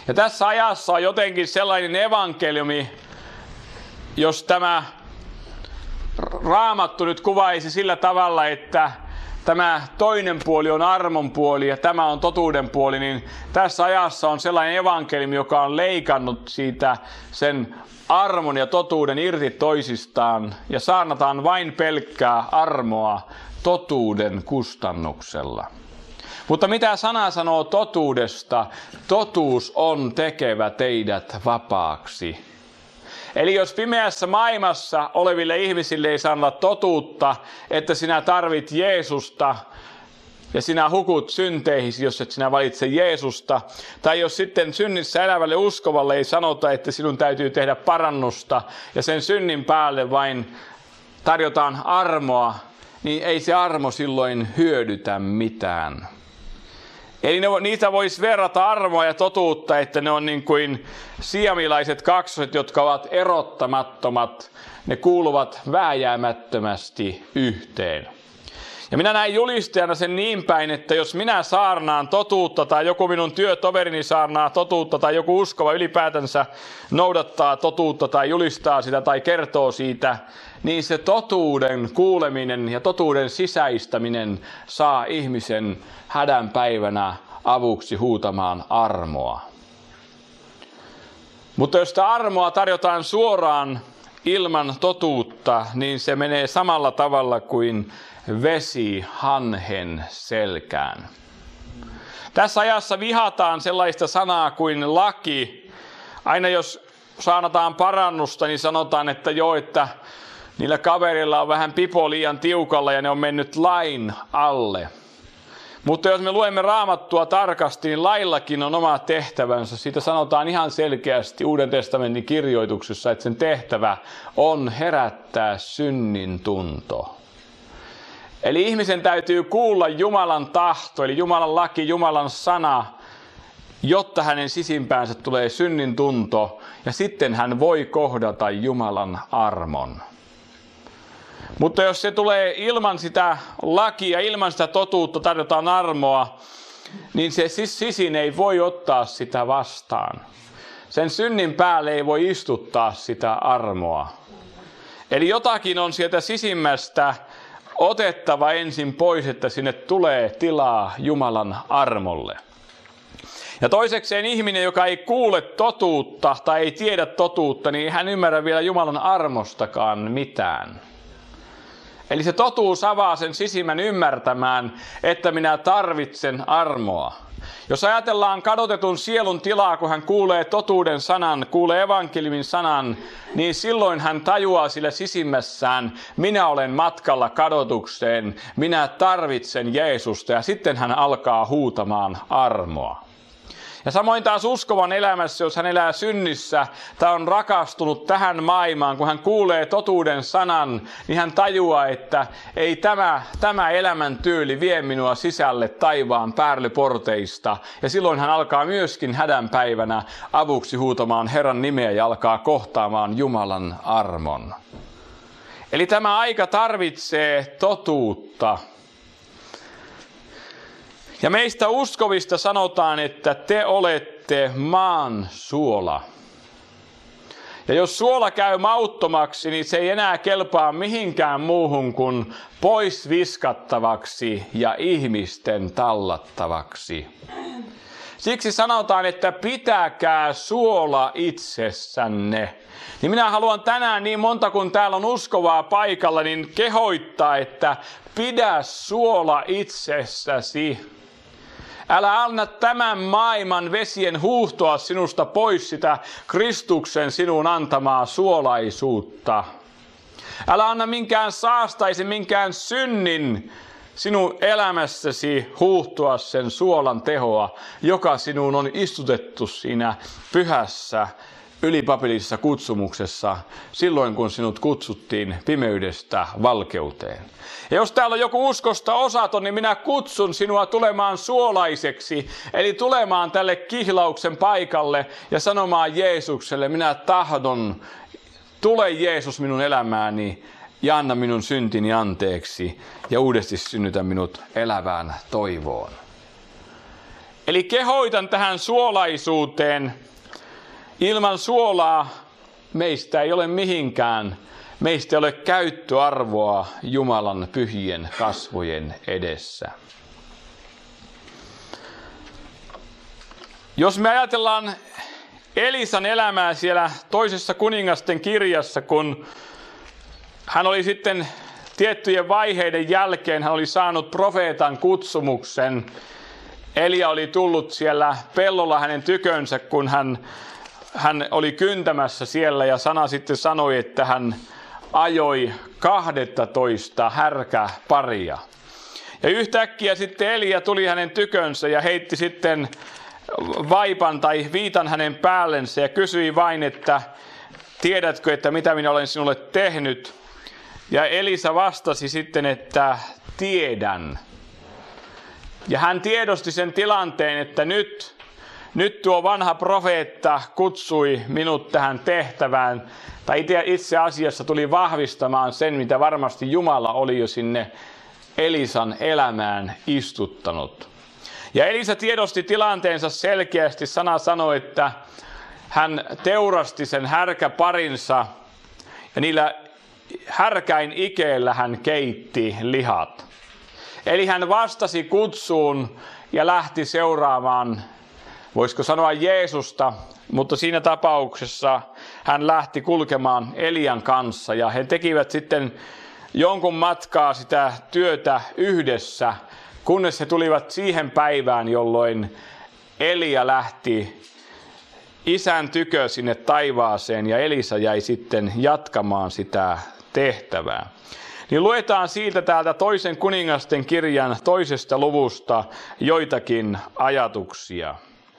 Ja tässä ajassa on jotenkin sellainen evankeliumi, jos tämä Raamattu nyt kuvaisi sillä tavalla, että tämä toinen puoli on armon puoli ja tämä on totuuden puoli, niin tässä ajassa on sellainen evankeliumi, joka on leikannut siitä sen armon ja totuuden irti toisistaan ja saarnataan vain pelkkää armoa totuuden kustannuksella. Mutta mitä sana sanoo totuudesta? Totuus on tekevä teidät vapaaksi. Eli jos pimeässä maailmassa oleville ihmisille ei sanota totuutta, että sinä tarvit Jeesusta ja sinä hukut synteihisi, jos et sinä valitse Jeesusta, tai jos sitten synnissä elävälle uskovalle ei sanota, että sinun täytyy tehdä parannusta ja sen synnin päälle vain tarjotaan armoa, niin ei se armo silloin hyödytä mitään. Eli ne, niitä voisi verrata armoa ja totuutta, että ne on niin kuin siamilaiset kaksoset, jotka ovat erottamattomat. Ne kuuluvat vääjäämättömästi yhteen. Ja minä näin julistajana sen niin päin, että jos minä saarnaan totuutta tai joku minun työtoverini saarnaa totuutta tai joku uskova ylipäätänsä noudattaa totuutta tai julistaa sitä tai kertoo siitä, niin se totuuden kuuleminen ja totuuden sisäistäminen saa ihmisen hädän päivänä avuksi huutamaan armoa. Mutta jos sitä armoa tarjotaan suoraan ilman totuutta, niin se menee samalla tavalla kuin vesi hanhen selkään. Tässä ajassa vihataan sellaista sanaa kuin laki. Aina jos saanataan parannusta, niin sanotaan, että joo, että niillä kaverilla on vähän pipo liian tiukalla ja ne on mennyt lain alle. Mutta jos me luemme Raamattua tarkasti, niin laillakin on oma tehtävänsä. Siitä sanotaan ihan selkeästi Uuden testamentin kirjoituksessa, että sen tehtävä on herättää synnin tunto. Eli ihmisen täytyy kuulla Jumalan tahto, eli Jumalan laki, Jumalan sana, jotta hänen sisimpäänsä tulee synnin tunto, ja sitten hän voi kohdata Jumalan armon. Mutta jos se tulee ilman sitä lakia, ilman sitä totuutta, tarjotaan armoa, niin se sisin ei voi ottaa sitä vastaan. Sen synnin päälle ei voi istuttaa sitä armoa. Eli jotakin on sieltä sisimmästä otettava ensin pois, että sinne tulee tilaa Jumalan armolle. Ja toisekseen ihminen, joka ei kuule totuutta tai ei tiedä totuutta, niin hän ymmärrä vielä Jumalan armostakaan mitään. Eli se totuus avaa sen sisimmän ymmärtämään, että minä tarvitsen armoa. Jos ajatellaan kadotetun sielun tilaa, kun hän kuulee totuuden sanan, kuulee evankeliumin sanan, niin silloin hän tajuaa sillä sisimmässään, minä olen matkalla kadotukseen, minä tarvitsen Jeesusta, ja sitten hän alkaa huutamaan armoa. Ja samoin taas uskovan elämässä, jos hän elää synnissä tai on rakastunut tähän maailmaan, kun hän kuulee totuuden sanan, niin hän tajuaa, että ei tämä, tämä elämäntyyli vie minua sisälle taivaan päärlyporteista. Ja silloin hän alkaa myöskin hädän päivänä avuksi huutamaan Herran nimeä ja alkaa kohtaamaan Jumalan armon. Eli tämä aika tarvitsee totuutta. Ja meistä uskovista sanotaan, että te olette maan suola. Ja jos suola käy mauttomaksi, niin se ei enää kelpaa mihinkään muuhun kuin pois viskattavaksi ja ihmisten tallattavaksi. Siksi sanotaan, että pitäkää suola itsessänne. Niin minä haluan tänään niin monta kuin täällä on uskovaa paikalla, niin kehoittaa, että pidä suola itsessäsi. Älä anna tämän maailman vesien huuhtoa sinusta pois sitä Kristuksen sinun antamaa suolaisuutta. Älä anna minkään saastaisen, minkään synnin sinun elämässäsi huuhtoa sen suolan tehoa, joka sinun on istutettu siinä pyhässä ylipapillisessa kutsumuksessa silloin, kun sinut kutsuttiin pimeydestä valkeuteen. Ja jos täällä on joku uskosta osaton, niin minä kutsun sinua tulemaan suolaiseksi, eli tulemaan tälle kihlauksen paikalle ja sanomaan Jeesukselle, minä tahdon, tule Jeesus minun elämääni ja anna minun syntini anteeksi ja uudesti synnytä minut elävään toivoon. Eli kehoitan tähän suolaisuuteen. Ilman suolaa meistä ei ole mihinkään. Meistä ei ole käyttöarvoa Jumalan pyhien kasvojen edessä. Jos me ajatellaan Elisan elämää siellä toisessa kuningasten kirjassa, kun hän oli sitten tiettyjen vaiheiden jälkeen, hän oli saanut profeetan kutsumuksen. Elia oli tullut siellä pellolla hänen tykönsä, kun hän, hän oli kyntämässä siellä, ja sana sitten sanoi, että hän ajoi kahdetoista härkäparia. Ja yhtäkkiä sitten Elia tuli hänen tykönsä ja heitti sitten vaipan tai viitan hänen päällensä ja kysyi vain, että tiedätkö, että mitä minä olen sinulle tehnyt? Ja Elisa vastasi sitten, että tiedän. Ja hän tiedosti sen tilanteen, että nyt, nyt tuo vanha profeetta kutsui minut tähän tehtävään, tai itse asiassa tuli vahvistamaan sen, mitä varmasti Jumala oli jo sinne Elisan elämään istuttanut. Ja Elisa tiedosti tilanteensa selkeästi. Sana sanoi, että hän teurasti sen härkäparinsa ja niillä härkäin ikeillä hän keitti lihat. Eli hän vastasi kutsuun ja lähti seuraamaan, voisiko sanoa Jeesusta, mutta siinä tapauksessa hän lähti kulkemaan Elian kanssa ja he tekivät sitten jonkun matkaa sitä työtä yhdessä, kunnes he tulivat siihen päivään, jolloin Elia lähti isän tykö sinne taivaaseen ja Elisa jäi sitten jatkamaan sitä tehtävää. Niin luetaan siitä täältä toisen kuningasten kirjan toisesta luvusta joitakin ajatuksia.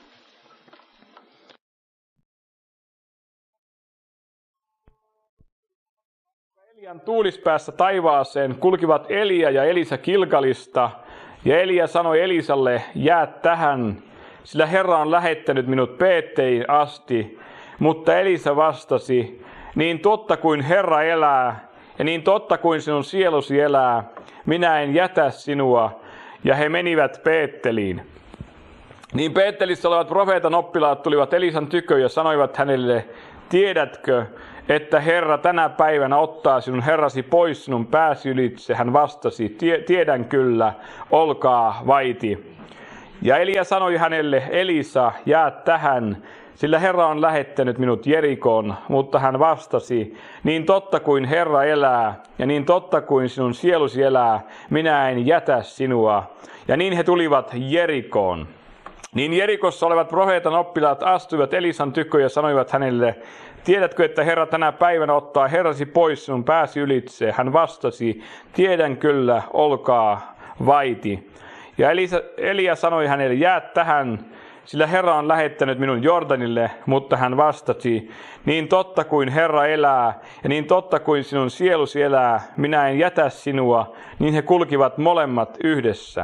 Elian tuulispäässä taivaaseen kulkivat Elia ja Elisa Gilgalista, ja Elia sanoi Elisalle, jää tähän, sillä Herra on lähettänyt minut Beeteliin asti. Mutta Elisa vastasi, niin totta kuin Herra elää, ja niin totta kuin sinun sielusi elää, minä en jätä sinua. Ja he menivät Beeteliin. Niin Beetelissä olevat profeetan oppilaat tulivat Elisan tykö ja sanoivat hänelle, tiedätkö, että Herra tänä päivänä ottaa sinun herrasi pois sinun pääsi ylitse? Hän vastasi, tiedän kyllä, olkaa vaiti. Ja Elia sanoi hänelle, Elisa, jää tähän, sillä Herra on lähettänyt minut Jerikoon. Mutta hän vastasi, niin totta kuin Herra elää, ja niin totta kuin sinun sielusi elää, minä en jätä sinua. Ja niin he tulivat Jerikoon. Niin Jerikossa olevat profeetan oppilaat astuivat Elisan tykö ja sanoivat hänelle, tiedätkö, että Herra tänä päivänä ottaa herrasi pois sinun pääsi ylitse? Hän vastasi, tiedän kyllä, olkaa vaiti. Ja Elisa, Elia sanoi hänelle, jää tähän, sillä Herra on lähettänyt minun Jordanille, mutta hän vastasi, niin totta kuin Herra elää, ja niin totta kuin sinun sielusi elää, minä en jätä sinua, niin he kulkivat molemmat yhdessä.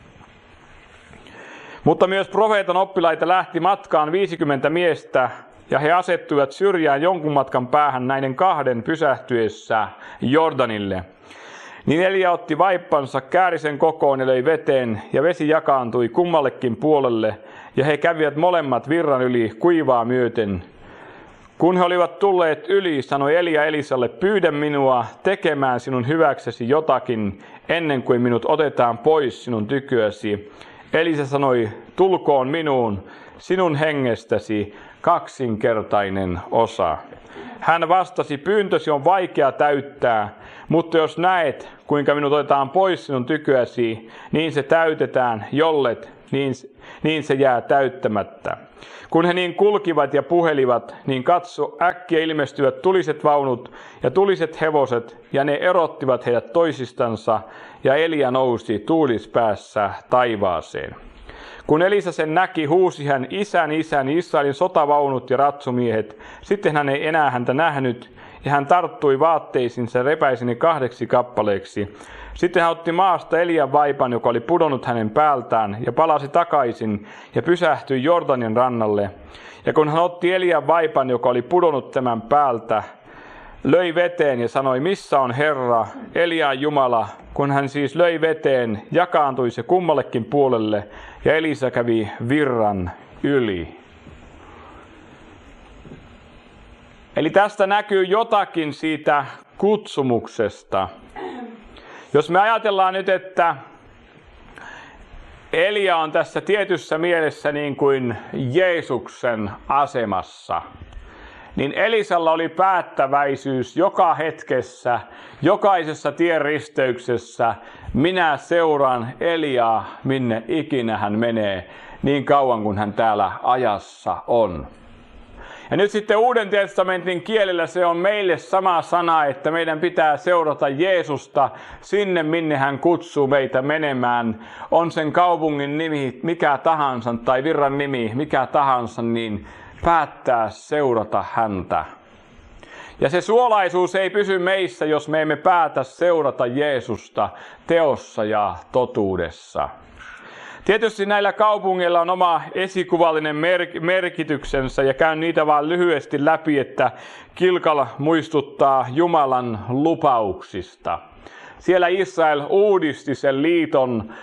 Mutta myös profeetan oppilaita lähti matkaan viisikymmentä miestä, ja he asettuivat syrjään jonkun matkan päähän näiden kahden pysähtyessä Jordanille. Niin Elia otti vaippansa, kääri sen kokoon ja löi veteen, ja vesi jakaantui kummallekin puolelle, ja he kävivät molemmat virran yli kuivaa myöten. Kun he olivat tulleet yli, sanoi Elia Elisalle, pyydä minua tekemään sinun hyväksesi jotakin, ennen kuin minut otetaan pois sinun tyköäsi. Elisa sanoi, tulkoon minuun sinun hengestäsi kaksinkertainen osa. Hän vastasi, pyyntösi on vaikea täyttää, mutta jos näet, kuinka minut otetaan pois sinun tyköäsi, niin se täytetään, jollet, niin, niin se jää täyttämättä. Kun he niin kulkivat ja puhelivat, niin katso, äkkiä ilmestyivät tuliset vaunut ja tuliset hevoset, ja ne erottivat heidät toisistansa, ja Elia nousi tuulispäässä taivaaseen. Kun Elisa sen näki, huusi hän, isän, isän, Israelin sotavaunut ja ratsumiehet. Sitten hän ei enää häntä nähnyt, ja hän tarttui vaatteisiinsa ja repäisi ne kahdeksi kappaleeksi. Sitten hän otti maasta Elian vaipan, joka oli pudonnut hänen päältään, ja palasi takaisin, ja pysähtyi Jordanin rannalle. Ja kun hän otti Elian vaipan, joka oli pudonnut tämän päältä, löi veteen ja sanoi, missä on Herra, Elian Jumala. Kun hän siis löi veteen, jakaantui se kummallekin puolelle ja Elisa kävi virran yli. Eli tästä näkyy jotakin siitä kutsumuksesta. Jos me ajatellaan nyt, että Elia on tässä tietyssä mielessä niin kuin Jeesuksen asemassa, niin Elisalla oli päättäväisyys joka hetkessä, jokaisessa tienristeyksessä. Minä seuraan Eliaa, minne ikinä hän menee, niin kauan kuin hän täällä ajassa on. Ja nyt sitten Uuden testamentin kielellä se on meille sama sana, että meidän pitää seurata Jeesusta sinne, minne hän kutsuu meitä menemään. On sen kaupungin nimi mikä tahansa tai virran nimi mikä tahansa, niin päättää seurata häntä. Ja se suolaisuus ei pysy meissä, jos me emme päätä seurata Jeesusta teossa ja totuudessa. Tietysti näillä kaupungeilla on oma esikuvallinen merkityksensä ja käyn niitä vaan lyhyesti läpi, että Gilgal muistuttaa Jumalan lupauksista. Siellä Israel uudisti sen liiton,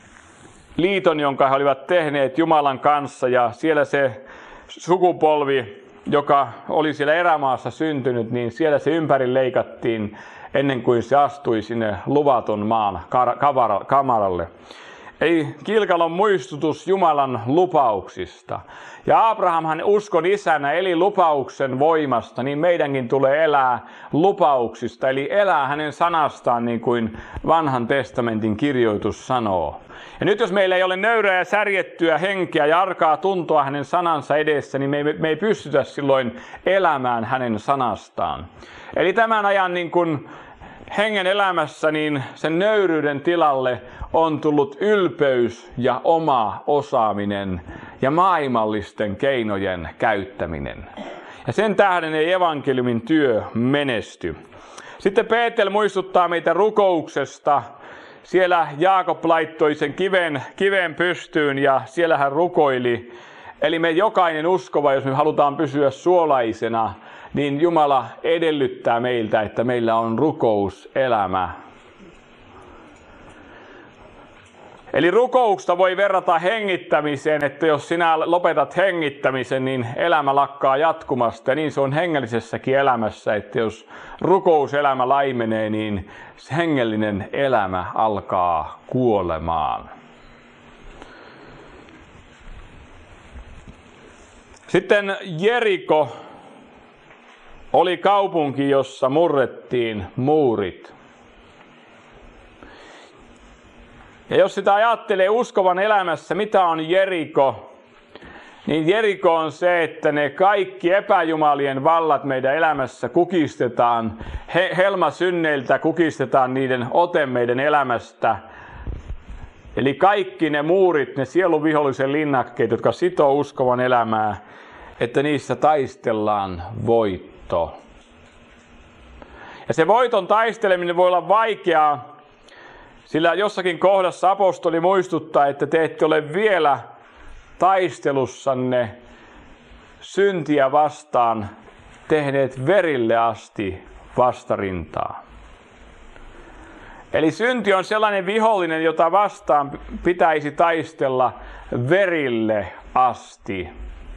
liiton, jonka he olivat tehneet Jumalan kanssa, ja siellä se sukupolvi, joka oli siellä erämaassa syntynyt, niin siellä se ympäri leikattiin ennen kuin se astui sinne luvatun maan kamaralle. Eli Gilgal on muistutus Jumalan lupauksista. Ja Abrahamhan uskon isänä eli lupauksen voimasta, niin meidänkin tulee elää lupauksista, eli elää hänen sanastaan niin kuin vanhan testamentin kirjoitus sanoo. Ja nyt jos meillä ei ole nöyrää ja särjettyä henkeä ja arkaa tuntoa hänen sanansa edessä, niin me ei, me ei pystytä silloin elämään hänen sanastaan. Eli tämän ajan niin kuin hengen elämässä, niin sen nöyryyden tilalle on tullut ylpeys ja oma osaaminen ja maailmallisten keinojen käyttäminen. Ja sen tähden ei evankeliumin työ menesty. Sitten Peetel muistuttaa meitä rukouksesta. Siellä Jaakob laittoi sen kiven, kiven pystyyn ja siellä hän rukoili. Eli me jokainen uskova, jos me halutaan pysyä suolaisena, niin Jumala edellyttää meiltä, että meillä on rukouselämä. Eli rukousta voi verrata hengittämiseen, että jos sinä lopetat hengittämisen, niin elämä lakkaa jatkumasta. Ja niin se on hengellisessäkin elämässä, että jos rukouselämä laimenee, niin hengellinen elämä alkaa kuolemaan. Sitten Jeriko oli kaupunki, jossa murrettiin muurit. Ja jos sitä ajattelee uskovan elämässä, mitä on Jeriko, niin Jeriko on se, että ne kaikki epäjumalien vallat meidän elämässä kukistetaan, he, helmasynneiltä kukistetaan niiden ote meidän elämästä. Eli kaikki ne muurit, ne sieluvihollisen linnakkeet, jotka sitoo uskovan elämää, että niissä taistellaan voitto. Ja se voiton taisteleminen voi olla vaikeaa, sillä jossakin kohdassa apostoli muistuttaa, että te ette ole vielä taistelussanne syntiä vastaan tehneet verille asti vastarintaa. Eli synti on sellainen vihollinen, jota vastaan pitäisi taistella verille asti.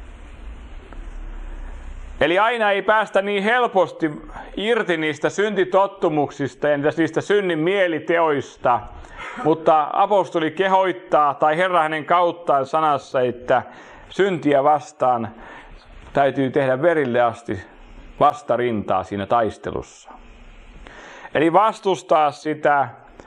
Eli aina ei päästä niin helposti irti niistä syntitottumuksista ja niistä synnin mieliteoista, mutta apostoli kehoittaa, tai Herra hänen kauttaan sanassa, että syntiä vastaan täytyy tehdä verille asti vastarintaa siinä taistelussa. Eli vastustaa sitä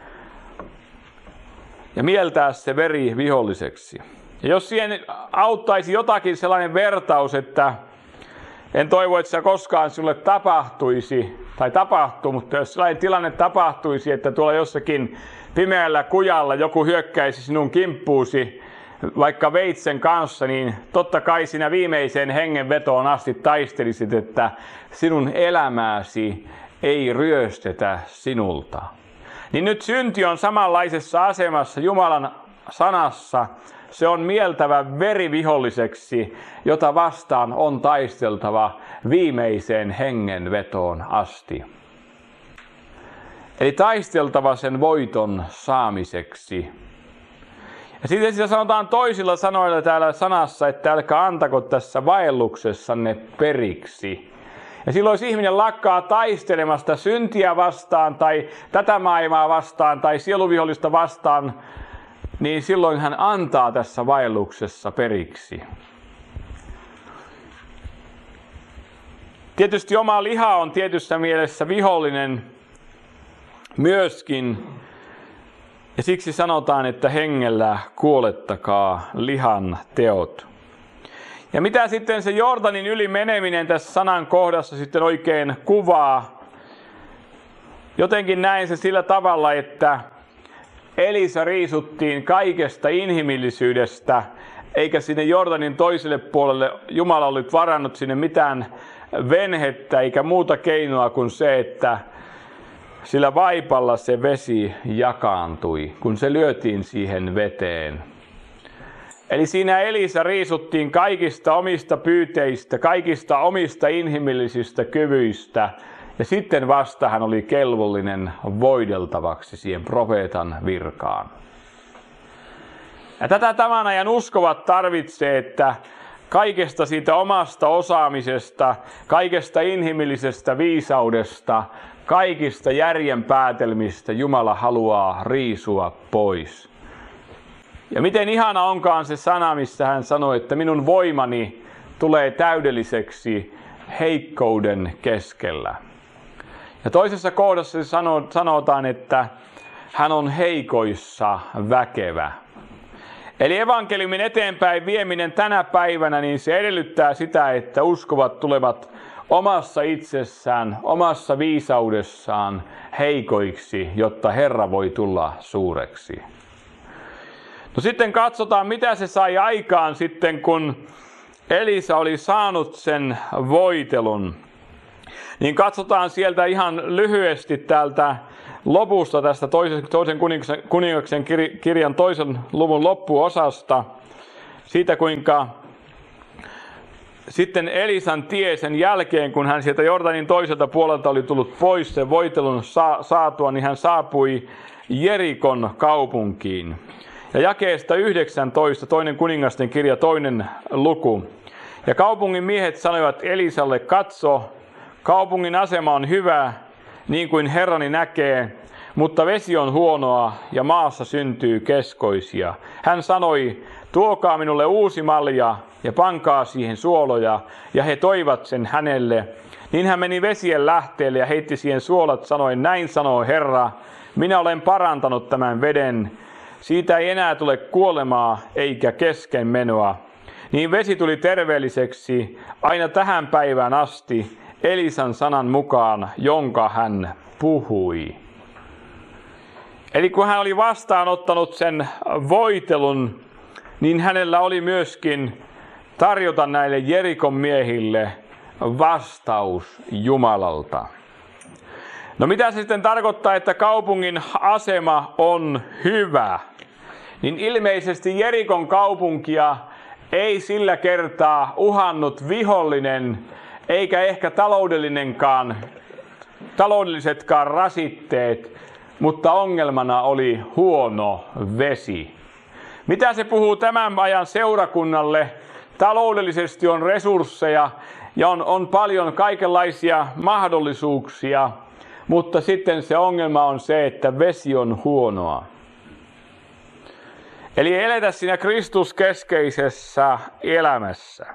ja mieltää se veri viholliseksi. Ja jos siihen auttaisi jotakin sellainen vertaus, että en toivo, että se koskaan sinulle tapahtuisi, tai tapahtuu, mutta jos sellainen tilanne tapahtuisi, että tuolla jossakin pimeällä kujalla joku hyökkäisi sinun kimppuusi, vaikka veitsen kanssa, niin totta kai sinä viimeiseen hengenvetoon asti taistelisit, että sinun elämääsi ei ryöstetä sinulta. Niin nyt synti on samanlaisessa asemassa Jumalan sanassa. se on mieltävä veriviholliseksi, jota vastaan on taisteltava viimeiseen hengenvetoon asti. Eli taisteltava sen voiton saamiseksi. Ja sitten sitä sanotaan toisilla sanoilla täällä sanassa, että älkää antako tässä vaelluksessanne periksi. Ja silloin jos ihminen lakkaa taistelemasta syntiä vastaan tai tätä maailmaa vastaan tai sieluvihollista vastaan, niin silloin hän antaa tässä vaelluksessa periksi. Tietysti oma liha on tietyssä mielessä vihollinen myöskin. Ja siksi sanotaan, että hengellä kuolettakaa lihan teot. Ja mitä sitten se Jordanin yli meneminen tässä sanan kohdassa sitten oikein kuvaa? Jotenkin näin se sillä tavalla, että Elisa riisuttiin kaikesta inhimillisyydestä, eikä sinne Jordanin toiselle puolelle Jumala ollut varannut sinne mitään venhettä eikä muuta keinoa kuin se, että sillä vaipalla se vesi jakaantui, kun se lyötiin siihen veteen. Eli siinä Elisa riisuttiin kaikista omista pyyteistä, kaikista omista inhimillisistä kyvyistä, ja sitten vasta hän oli kelvollinen voideltavaksi siihen profeetan virkaan. Ja tätä tämän ajan uskovat tarvitsee, että kaikesta siitä omasta osaamisesta, kaikesta inhimillisestä viisaudesta, kaikista järjen päätelmistä Jumala haluaa riisua pois. Ja miten ihana onkaan se sana, missä hän sanoi, että minun voimani tulee täydelliseksi heikkouden keskellä. Ja toisessa kohdassa sanotaan, että hän on heikoissa väkevä. Eli evankeliumin eteenpäin vieminen tänä päivänä, niin se edellyttää sitä, että uskovat tulevat omassa itsessään, omassa viisaudessaan heikoiksi, jotta Herra voi tulla suureksi. No sitten katsotaan, mitä se sai aikaan sitten, kun Elisa oli saanut sen voitelun. Niin katsotaan sieltä ihan lyhyesti täältä lopusta tästä toisen, toisen kuningaksen, kuningaksen kirjan toisen luvun loppuosasta. Siitä kuinka sitten Elisan tie sen jälkeen, kun hän sieltä Jordanin toiselta puolelta oli tullut pois sen voitelun sa- saatua, niin hän saapui Jerikon kaupunkiin. Ja jakeesta yhdeksäntoista, toinen kuningasten kirja, toinen luku. Ja kaupungin miehet sanoivat Elisalle, katso, kaupungin asema on hyvä, niin kuin Herrani näkee, mutta vesi on huonoa ja maassa syntyy keskoisia. Hän sanoi, tuokaa minulle uusi malja ja pankaa siihen suoloja, ja he toivat sen hänelle. Niin hän meni vesien lähteelle ja heitti siihen suolat, sanoen, näin sanoo Herra, minä olen parantanut tämän veden. Siitä ei enää tule kuolemaa eikä keskenmenoa. Niin vesi tuli terveelliseksi aina tähän päivään asti Elisan sanan mukaan, jonka hän puhui. Eli kun hän oli vastaanottanut sen voitelun, niin hänellä oli myöskin tarjota näille Jerikon miehille vastaus Jumalalta. No mitä se sitten tarkoittaa, että kaupungin asema on hyvä? Niin ilmeisesti Jerikon kaupunkia ei sillä kertaa uhannut vihollinen, eikä ehkä taloudellinenkaan, taloudellisetkaan rasitteet, mutta ongelmana oli huono vesi. Mitä se puhuu tämän ajan seurakunnalle? Taloudellisesti on resursseja ja on, on paljon kaikenlaisia mahdollisuuksia, mutta sitten se ongelma on se, että vesi on huonoa. Eli eletä siinä Kristuskeskeisessä elämässä.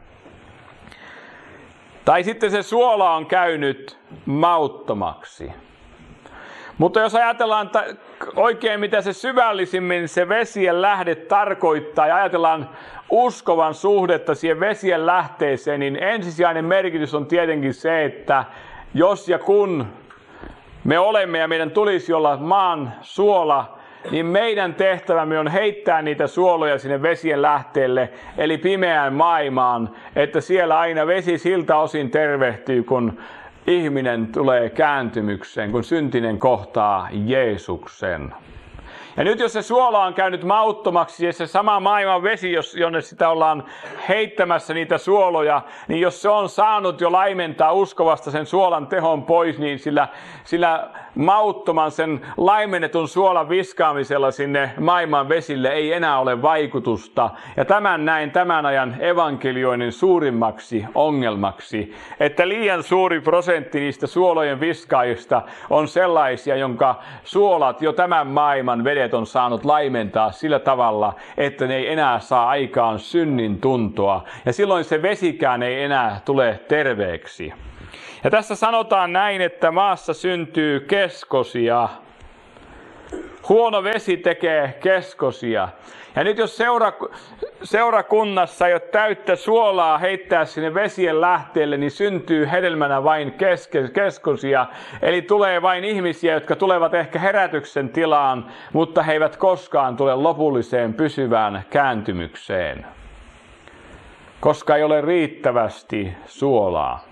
Tai sitten se suola on käynyt mauttomaksi. Mutta jos ajatellaan oikein, mitä se syvällisimmin se vesien lähde tarkoittaa, ja ajatellaan uskovan suhdetta siihen vesien lähteeseen, niin ensisijainen merkitys on tietenkin se, että jos ja kun me olemme ja meidän tulisi olla maan suola, niin meidän tehtävämme on heittää niitä suoloja sinne vesien lähteelle, eli pimeään maailmaan, että siellä aina vesi siltä osin tervehtyy, kun ihminen tulee kääntymykseen, kun syntinen kohtaa Jeesuksen. Ja nyt jos se suola on käynyt mauttomaksi ja se sama maailman vesi, jonne sitä ollaan heittämässä niitä suoloja, niin jos se on saanut jo laimentaa uskovasta sen suolan tehon pois, niin sillä, sillä mauttoman sen laimennetun suolan viskaamisella sinne maailman vesille ei enää ole vaikutusta. Ja tämän näin tämän ajan evankelioinnin suurimmaksi ongelmaksi, että liian suuri prosentti niistä suolojen viskaajista on sellaisia, jonka suolat jo tämän maailman vedet on saanut laimentaa sillä tavalla, että ne ei enää saa aikaan synnin tuntoa. Ja silloin se vesikään ei enää tule terveeksi. Ja tässä sanotaan näin, että maassa syntyy keskosia. Huono vesi tekee keskosia. Ja nyt jos seura, seurakunnassa ei ole täyttä suolaa heittää sinne vesien lähteelle, niin syntyy hedelmänä vain keske, keskosia. Eli tulee vain ihmisiä, jotka tulevat ehkä herätyksen tilaan, mutta he eivät koskaan tule lopulliseen pysyvään kääntymykseen, koska ei ole riittävästi suolaa.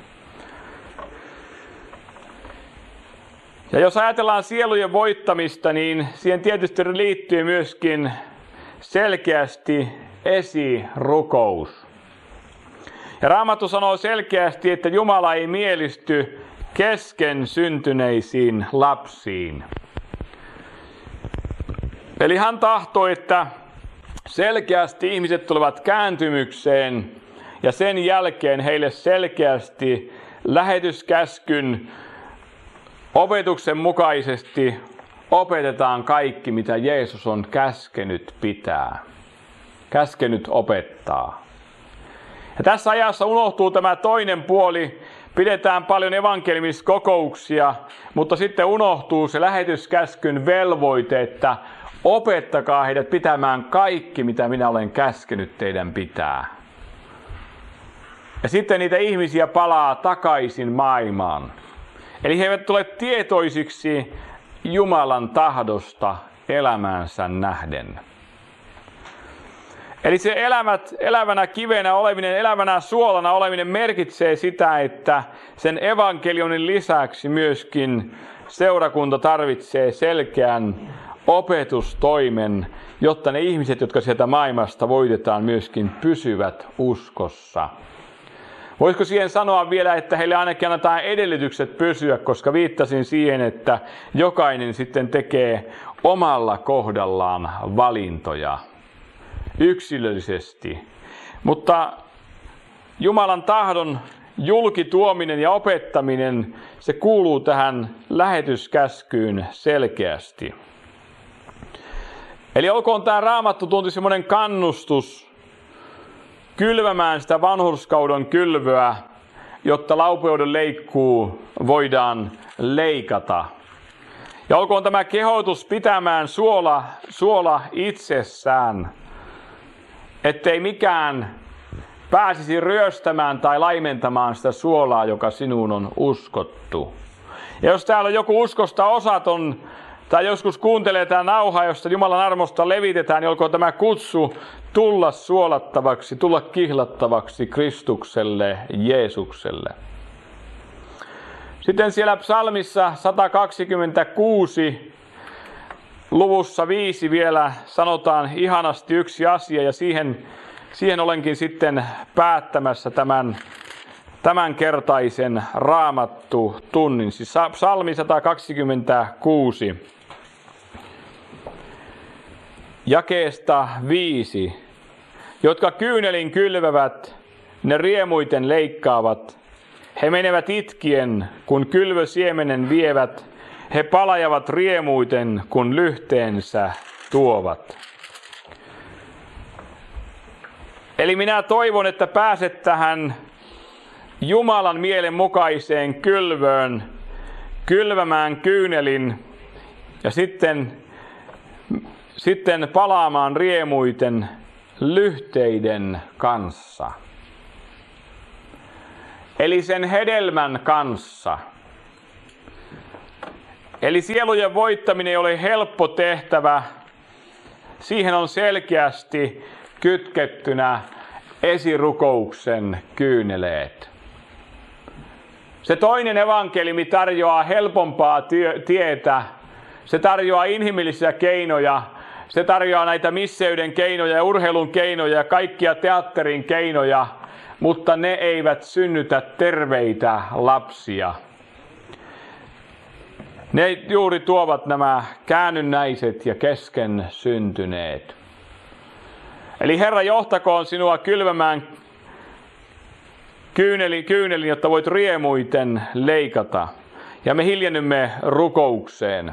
Ja jos ajatellaan sielujen voittamista, niin siihen tietysti liittyy myöskin selkeästi esirukous. Ja Raamattu sanoo selkeästi, että Jumala ei mielisty kesken syntyneisiin lapsiin. Eli hän tahtoi, että selkeästi ihmiset tulevat kääntymykseen ja sen jälkeen heille selkeästi lähetyskäskyn opetuksen mukaisesti opetetaan kaikki, mitä Jeesus on käskenyt pitää, käskenyt opettaa. Ja tässä ajassa unohtuu tämä toinen puoli, pidetään paljon evankeliumiskokouksia, mutta sitten unohtuu se lähetyskäskyn velvoite, että opettakaa heidät pitämään kaikki, mitä minä olen käskenyt teidän pitää. Ja sitten niitä ihmisiä palaa takaisin maailmaan. Eli he eivät tule tietoisiksi Jumalan tahdosta elämäänsä nähden. Eli se elävät, elävänä kivenä oleminen, elävänä suolana oleminen merkitsee sitä, että sen evankelionin lisäksi myöskin seurakunta tarvitsee selkeän opetustoimen, jotta ne ihmiset, jotka sieltä maailmasta voitetaan, myöskin pysyvät uskossa. Voisiko siihen sanoa vielä, että heille ainakin annetaan edellytykset pysyä, koska viittasin siihen, että jokainen sitten tekee omalla kohdallaan valintoja yksilöllisesti. Mutta Jumalan tahdon julkituominen ja opettaminen, se kuuluu tähän lähetyskäskyyn selkeästi. Eli olkoon tämä Raamattu tunti semmoinen kannustus kylvämään sitä vanhurskauden kylvöä, jotta laupeuden leikkuu voidaan leikata. Ja olkoon tämä kehotus pitämään suola, suola itsessään, ettei mikään pääsisi ryöstämään tai laimentamaan sitä suolaa, joka sinuun on uskottu. Ja jos täällä joku uskosta osaton, tai joskus kuuntelee tämä nauha, josta Jumalan armosta levitetään, niin olkoon tämä kutsu tulla suolattavaksi, tulla kihlattavaksi Kristukselle, Jeesukselle. Sitten siellä psalmissa sata kaksikymmentäkuusi, luvussa viisi vielä sanotaan ihanasti yksi asia, ja siihen, siihen olenkin sitten päättämässä tämän tämänkertaisen Raamattu-tunnin. Siis psalmi sata kaksikymmentäkuusi, jakeesta viisi. Jotka kyynelin kylvävät, ne riemuiten leikkaavat. He menevät itkien, kun kylvösiemenen vievät. He palajavat riemuiten, kun lyhteensä tuovat. Eli minä toivon, että pääset tähän Jumalan mielen mukaiseen kylvöön, kylvämään kyynelin ja sitten, sitten palaamaan riemuiten lyhteiden kanssa. Eli sen hedelmän kanssa. Eli sielujen voittaminen ei ole helppo tehtävä. Siihen on selkeästi kytkettynä esirukouksen kyyneleet. Se toinen evankeliumi tarjoaa helpompaa tietä Se tarjoaa inhimillisiä keinoja. Se tarjoaa näitä misseyden keinoja ja urheilun keinoja ja kaikkia teatterin keinoja, mutta ne eivät synnytä terveitä lapsia. Ne juuri tuovat nämä käännynnäiset ja kesken syntyneet. Eli Herra, johtakoon sinua kylvämään kyynelin, kyynelin, jotta voit riemuiten leikata. Ja me hiljennymme rukoukseen.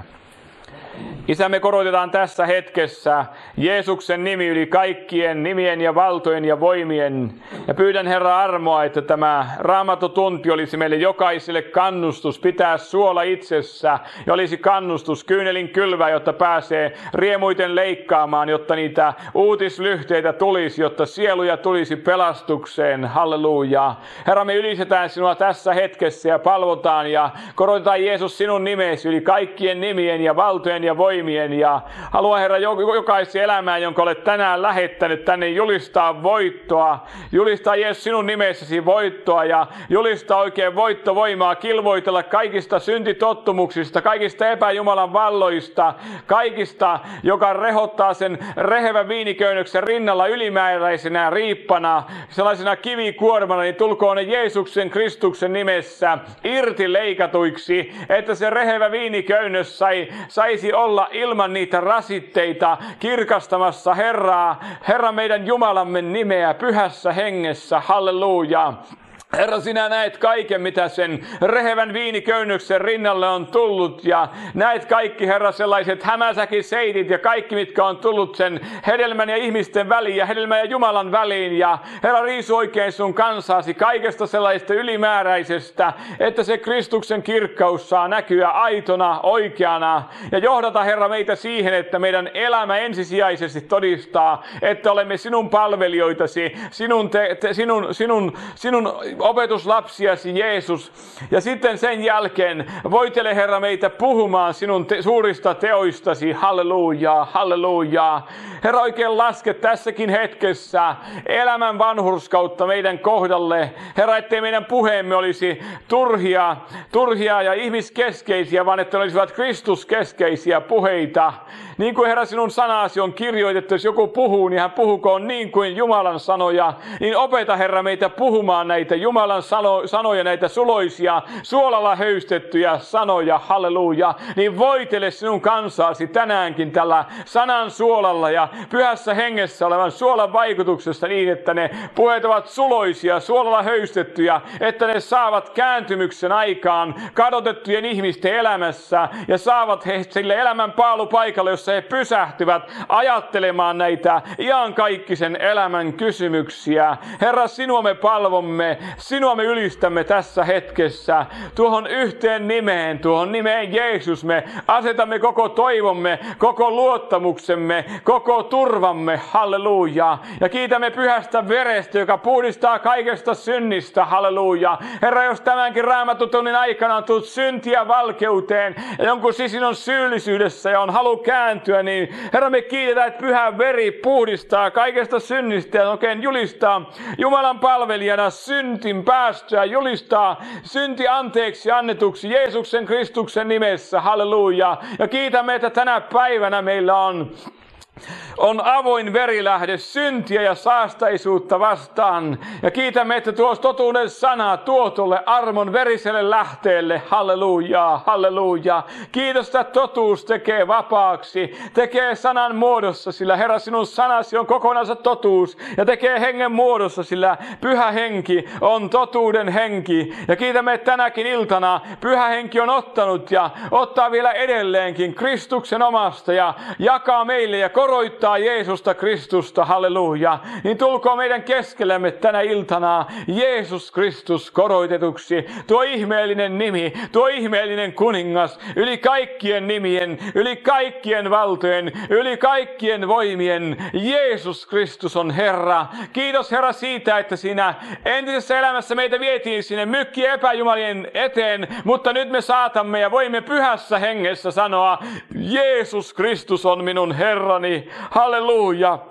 Isä, me korotetaan tässä hetkessä Jeesuksen nimi yli kaikkien nimien ja valtojen ja voimien. Ja pyydän Herra armoa, että tämä Raamattotunti olisi meille jokaiselle kannustus pitää suola itsessä. Ja olisi kannustus kyynelin kylvää, jotta pääsee riemuiten leikkaamaan, jotta niitä uutislyhteitä tulisi, jotta sieluja tulisi pelastukseen. Halleluja. Herra, me ylistetään sinua tässä hetkessä ja palvotaan ja korotetaan Jeesus sinun nimesi yli kaikkien nimien ja valtojen ja voimien. Ja haluan Herra jokaisen elämään, jonka olet tänään lähettänyt tänne, julistaa voittoa. Julistaa Jeesus sinun nimessäsi voittoa ja julistaa oikein voittovoimaa, kilvoitella kaikista syntitottumuksista, kaikista epäjumalan valloista, kaikista, joka rehottaa sen rehevän viiniköynnöksen rinnalla ylimääräisenä riippana, sellaisena kivikuormana, niin tulkoon ne Jeesuksen Kristuksen nimessä irti leikatuiksi, että se rehevä viiniköynnös sai, saisi olla ilman niitä rasitteita kirkastamassa Herraa, Herra meidän Jumalamme nimeä pyhässä hengessä. Halleluja. Herra, sinä näet kaiken, mitä sen rehevän viiniköynnöksen rinnalle on tullut, ja näet kaikki, Herra, sellaiset hämäsäkiseidit ja kaikki, mitkä on tullut sen hedelmän ja ihmisten väliin ja hedelmän ja Jumalan väliin. Ja Herra, riisu oikein sun kansaasi kaikesta sellaista ylimääräisestä, että se Kristuksen kirkkaus saa näkyä aitona, oikeana, ja johdata, Herra, meitä siihen, että meidän elämä ensisijaisesti todistaa, että olemme sinun palvelijoitasi, sinun, te, te, sinun, sinun, sinun opetuslapsiasi Jeesus. Ja sitten sen jälkeen voitele, Herra, meitä puhumaan sinun te- suurista teoistasi. Halleluja, halleluja. Herra, oikein laske tässäkin hetkessä elämän vanhurskautta meidän kohdalle. Herra, ettei meidän puheemme olisi turhia, turhia ja ihmiskeskeisiä, vaan että ne olisivat Kristuskeskeisiä puheita. Niin kuin, Herra, sinun sanasi on kirjoitettu, jos joku puhuu, niin hän puhukoon niin kuin Jumalan sanoja. Niin opeta, Herra, meitä puhumaan näitä Jumalan sano, sanoja, näitä suloisia, suolalla höystettyjä sanoja. Halleluja. Niin voitele sinun kansaasi tänäänkin tällä sanan suolalla ja pyhässä hengessä olevan suolan vaikutuksesta niin, että ne puheet ovat suloisia, suolalla höystettyjä, että ne saavat kääntymyksen aikaan kadotettujen ihmisten elämässä ja saavat he sille elämän paalupaikalle, jossa he pysähtyvät ajattelemaan näitä iankaikkisen elämän kysymyksiä. Herra, sinua me palvomme, sinua me ylistämme tässä hetkessä. Tuohon yhteen nimeen, tuohon nimeen Jeesus me asetamme koko toivomme, koko luottamuksemme, koko turvamme. Halleluja. Ja kiitämme pyhästä verestä, joka puhdistaa kaikesta synnistä. Halleluja. Herra, jos tämänkin Raamattotunnin aikana on tullut syntiä valkeuteen ja jonkun sisin on syyllisyydessä ja on halu kääntyä, niin Herra, me kiitetään, että pyhä veri puhdistaa kaikesta synnistä ja oikein julistaa Jumalan palvelijana syntin päästöä, julistaa synti anteeksi annetuksi Jeesuksen Kristuksen nimessä. Halleluja. Ja kiitämme, että tänä päivänä meillä on On avoin verilähde syntiä ja saastaisuutta vastaan. Ja kiitämme, että tuo totuuden sana tuo tuolle armon veriselle lähteelle. Halleluja, halleluja. Kiitos, että totuus tekee vapaaksi, tekee sanan muodossa, sillä Herra, sinun sanasi on kokonansa totuus. Ja tekee hengen muodossa, sillä pyhä henki on totuuden henki. Ja kiitämme, että tänäkin iltana pyhä henki on ottanut ja ottaa vielä edelleenkin Kristuksen omasta ja jakaa meille ja koroittaa Jeesusta Kristusta, halleluja. Niin tulkoon meidän keskellemme tänä iltana Jeesus Kristus koroitetuksi. Tuo ihmeellinen nimi, tuo ihmeellinen kuningas, yli kaikkien nimien, yli kaikkien valtojen, yli kaikkien voimien. Jeesus Kristus on Herra. Kiitos, Herra, siitä, että siinä entisessä elämässä meitä vietiin sinne mykkien epäjumalien eteen, mutta nyt me saatamme ja voimme pyhässä hengessä sanoa, Jeesus Kristus on minun Herrani. Halleluja.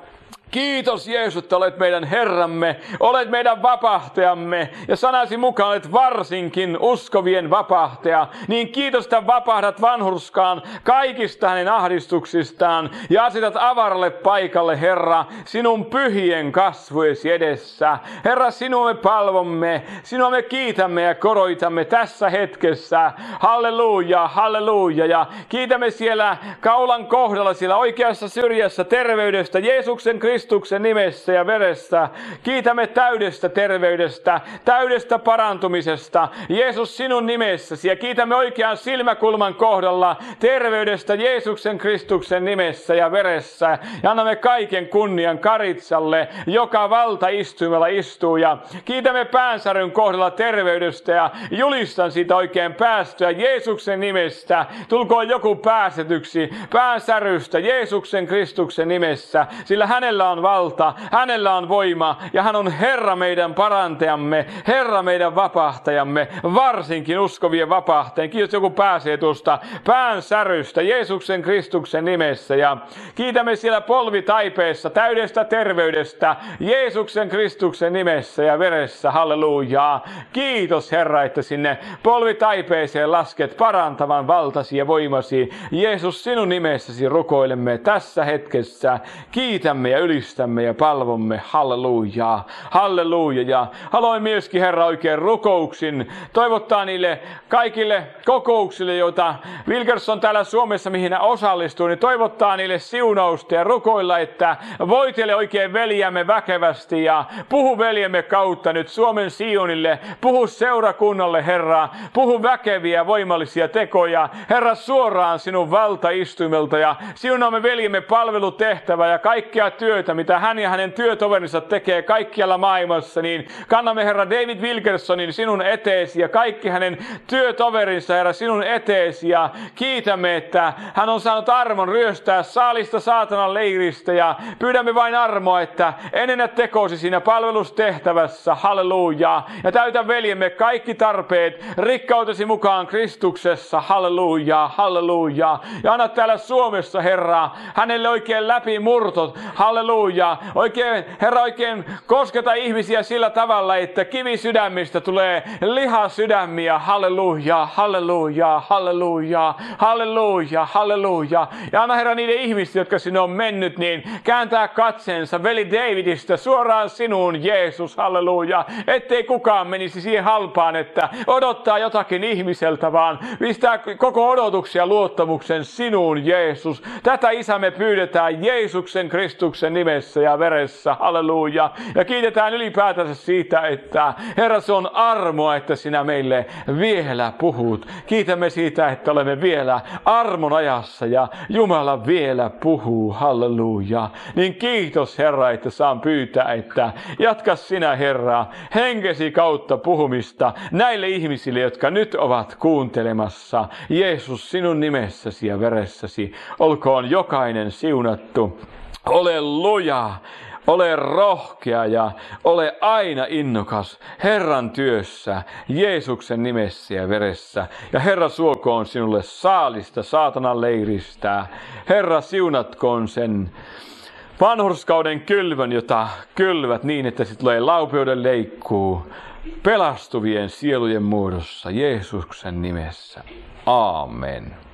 Kiitos Jeesus, että olet meidän Herramme, olet meidän vapahtajamme ja sanasi mukaan olet varsinkin uskovien vapahtaja. Niin kiitos, että vapahdat vanhurskaan kaikista hänen ahdistuksistaan ja asetat avaralle paikalle, Herra, sinun pyhien kasvojesi edessä. Herra, sinua me palvomme, sinua me kiitämme ja koroitamme tässä hetkessä. Halleluja, halleluja. Ja kiitämme siellä kaulan kohdalla, siellä oikeassa syrjässä terveydestä Jeesuksen Kristuksen nimessä ja veressä. Kiitämme täydestä terveydestä, täydestä parantumisesta Jeesus sinun nimessäsi. Ja kiitämme oikean silmäkulman kohdalla terveydestä Jeesuksen Kristuksen nimessä ja veressä. Ja annamme kaiken kunnian Karitsalle, joka valtaistuimella istuu. Ja kiitämme päänsäryn kohdalla terveydestä ja julistan siitä oikein päästöä Jeesuksen nimestä. Tulkoon joku pääsetyksi päänsärystä Jeesuksen Kristuksen nimessä, sillä hänellä on valta, hänellä on voima ja hän on Herra meidän parantajamme, Herra meidän vapahtajamme, varsinkin uskovien vapahtajien. Kiitos, joku pääsee tuosta päänsärystä Jeesuksen Kristuksen nimessä ja kiitämme siellä polvitaipeessa täydestä terveydestä Jeesuksen Kristuksen nimessä ja veressä. Hallelujaa. Kiitos Herra, että sinne polvitaipeeseen lasket parantavan valtasi ja voimasi. Jeesus, sinun nimessäsi rukoilemme tässä hetkessä. Kiitämme ja ylistämme ja palvomme. Hallelujaa. Halleluja. Ja haluan myöskin, Herra, oikein rukouksin toivottaa niille kaikille kokouksille, joita Wilkerson täällä Suomessa, mihin hän osallistuu, niin toivottaa niille siunausta ja rukoilla, että voitele oikein veljämme väkevästi ja puhu veljemme kautta nyt Suomen Sionille. Puhu seurakunnalle, Herra. Puhu väkeviä voimallisia tekoja, Herra, suoraan sinun valtaistuimelta ja siunaamme veljemme palvelutehtävää ja kaikkea työtä, mitä hän ja hänen työtoverinsa tekee kaikkialla maailmassa, niin kannamme, Herra, David Wilkersonin sinun eteesi ja kaikki hänen työtoverinsa, Herra, sinun eteesi ja kiitämme, että hän on saanut armon ryöstää saalista saatanan leiristä ja pyydämme vain armoa, että ennennä tekosi siinä palvelustehtävässä, halleluja, ja täytä veljemme kaikki tarpeet rikkautesi mukaan Kristuksessa, halleluja, halleluja, ja anna täällä Suomessa, Herra, hänelle oikein läpimurtot, halleluja, oikein, Herra, oikein kosketa ihmisiä sillä tavalla, että kivisydämistä tulee lihasydämiä, halleluja, halleluja, halleluja, halleluja, halleluja, ja anna, Herra, niiden ihmisten, jotka sinne on mennyt, niin kääntää katseensa veli Davidista suoraan sinuun, Jeesus, halleluja, ettei kukaan menisi siihen halpaan, että odottaa jotakin ihmiseltä, vaan pistää koko odotuksia luottamuksen sinuun, Jeesus. Tätä, Isä, me pyydetään Jeesuksen Kristuksen nimessä ja veressä, halleluja. Ja kiitetään ylipäätänsä siitä, että Herra, se on armoa, että sinä meille vielä puhut. Kiitämme siitä, että olemme vielä armon ajassa ja Jumala vielä puhuu, halleluja. Niin kiitos, Herra, että saan pyytää, että jatka sinä, Herra, henkesi kautta puhumista näille ihmisille, jotka nyt ovat kuuntelemassa. Jeesus, sinun nimessäsi ja veressäsi olkoon jokainen siunattu. Ole luja, ole rohkea ja ole aina innokas Herran työssä, Jeesuksen nimessä ja veressä. Ja Herra, suokoon sinulle saalista saatanan leiristä. Herra, siunatkoon sen vanhurskauden kylvön, jota kylvät niin, että se tulee laupeuden leikkuu pelastuvien sielujen muodossa Jeesuksen nimessä. Aamen.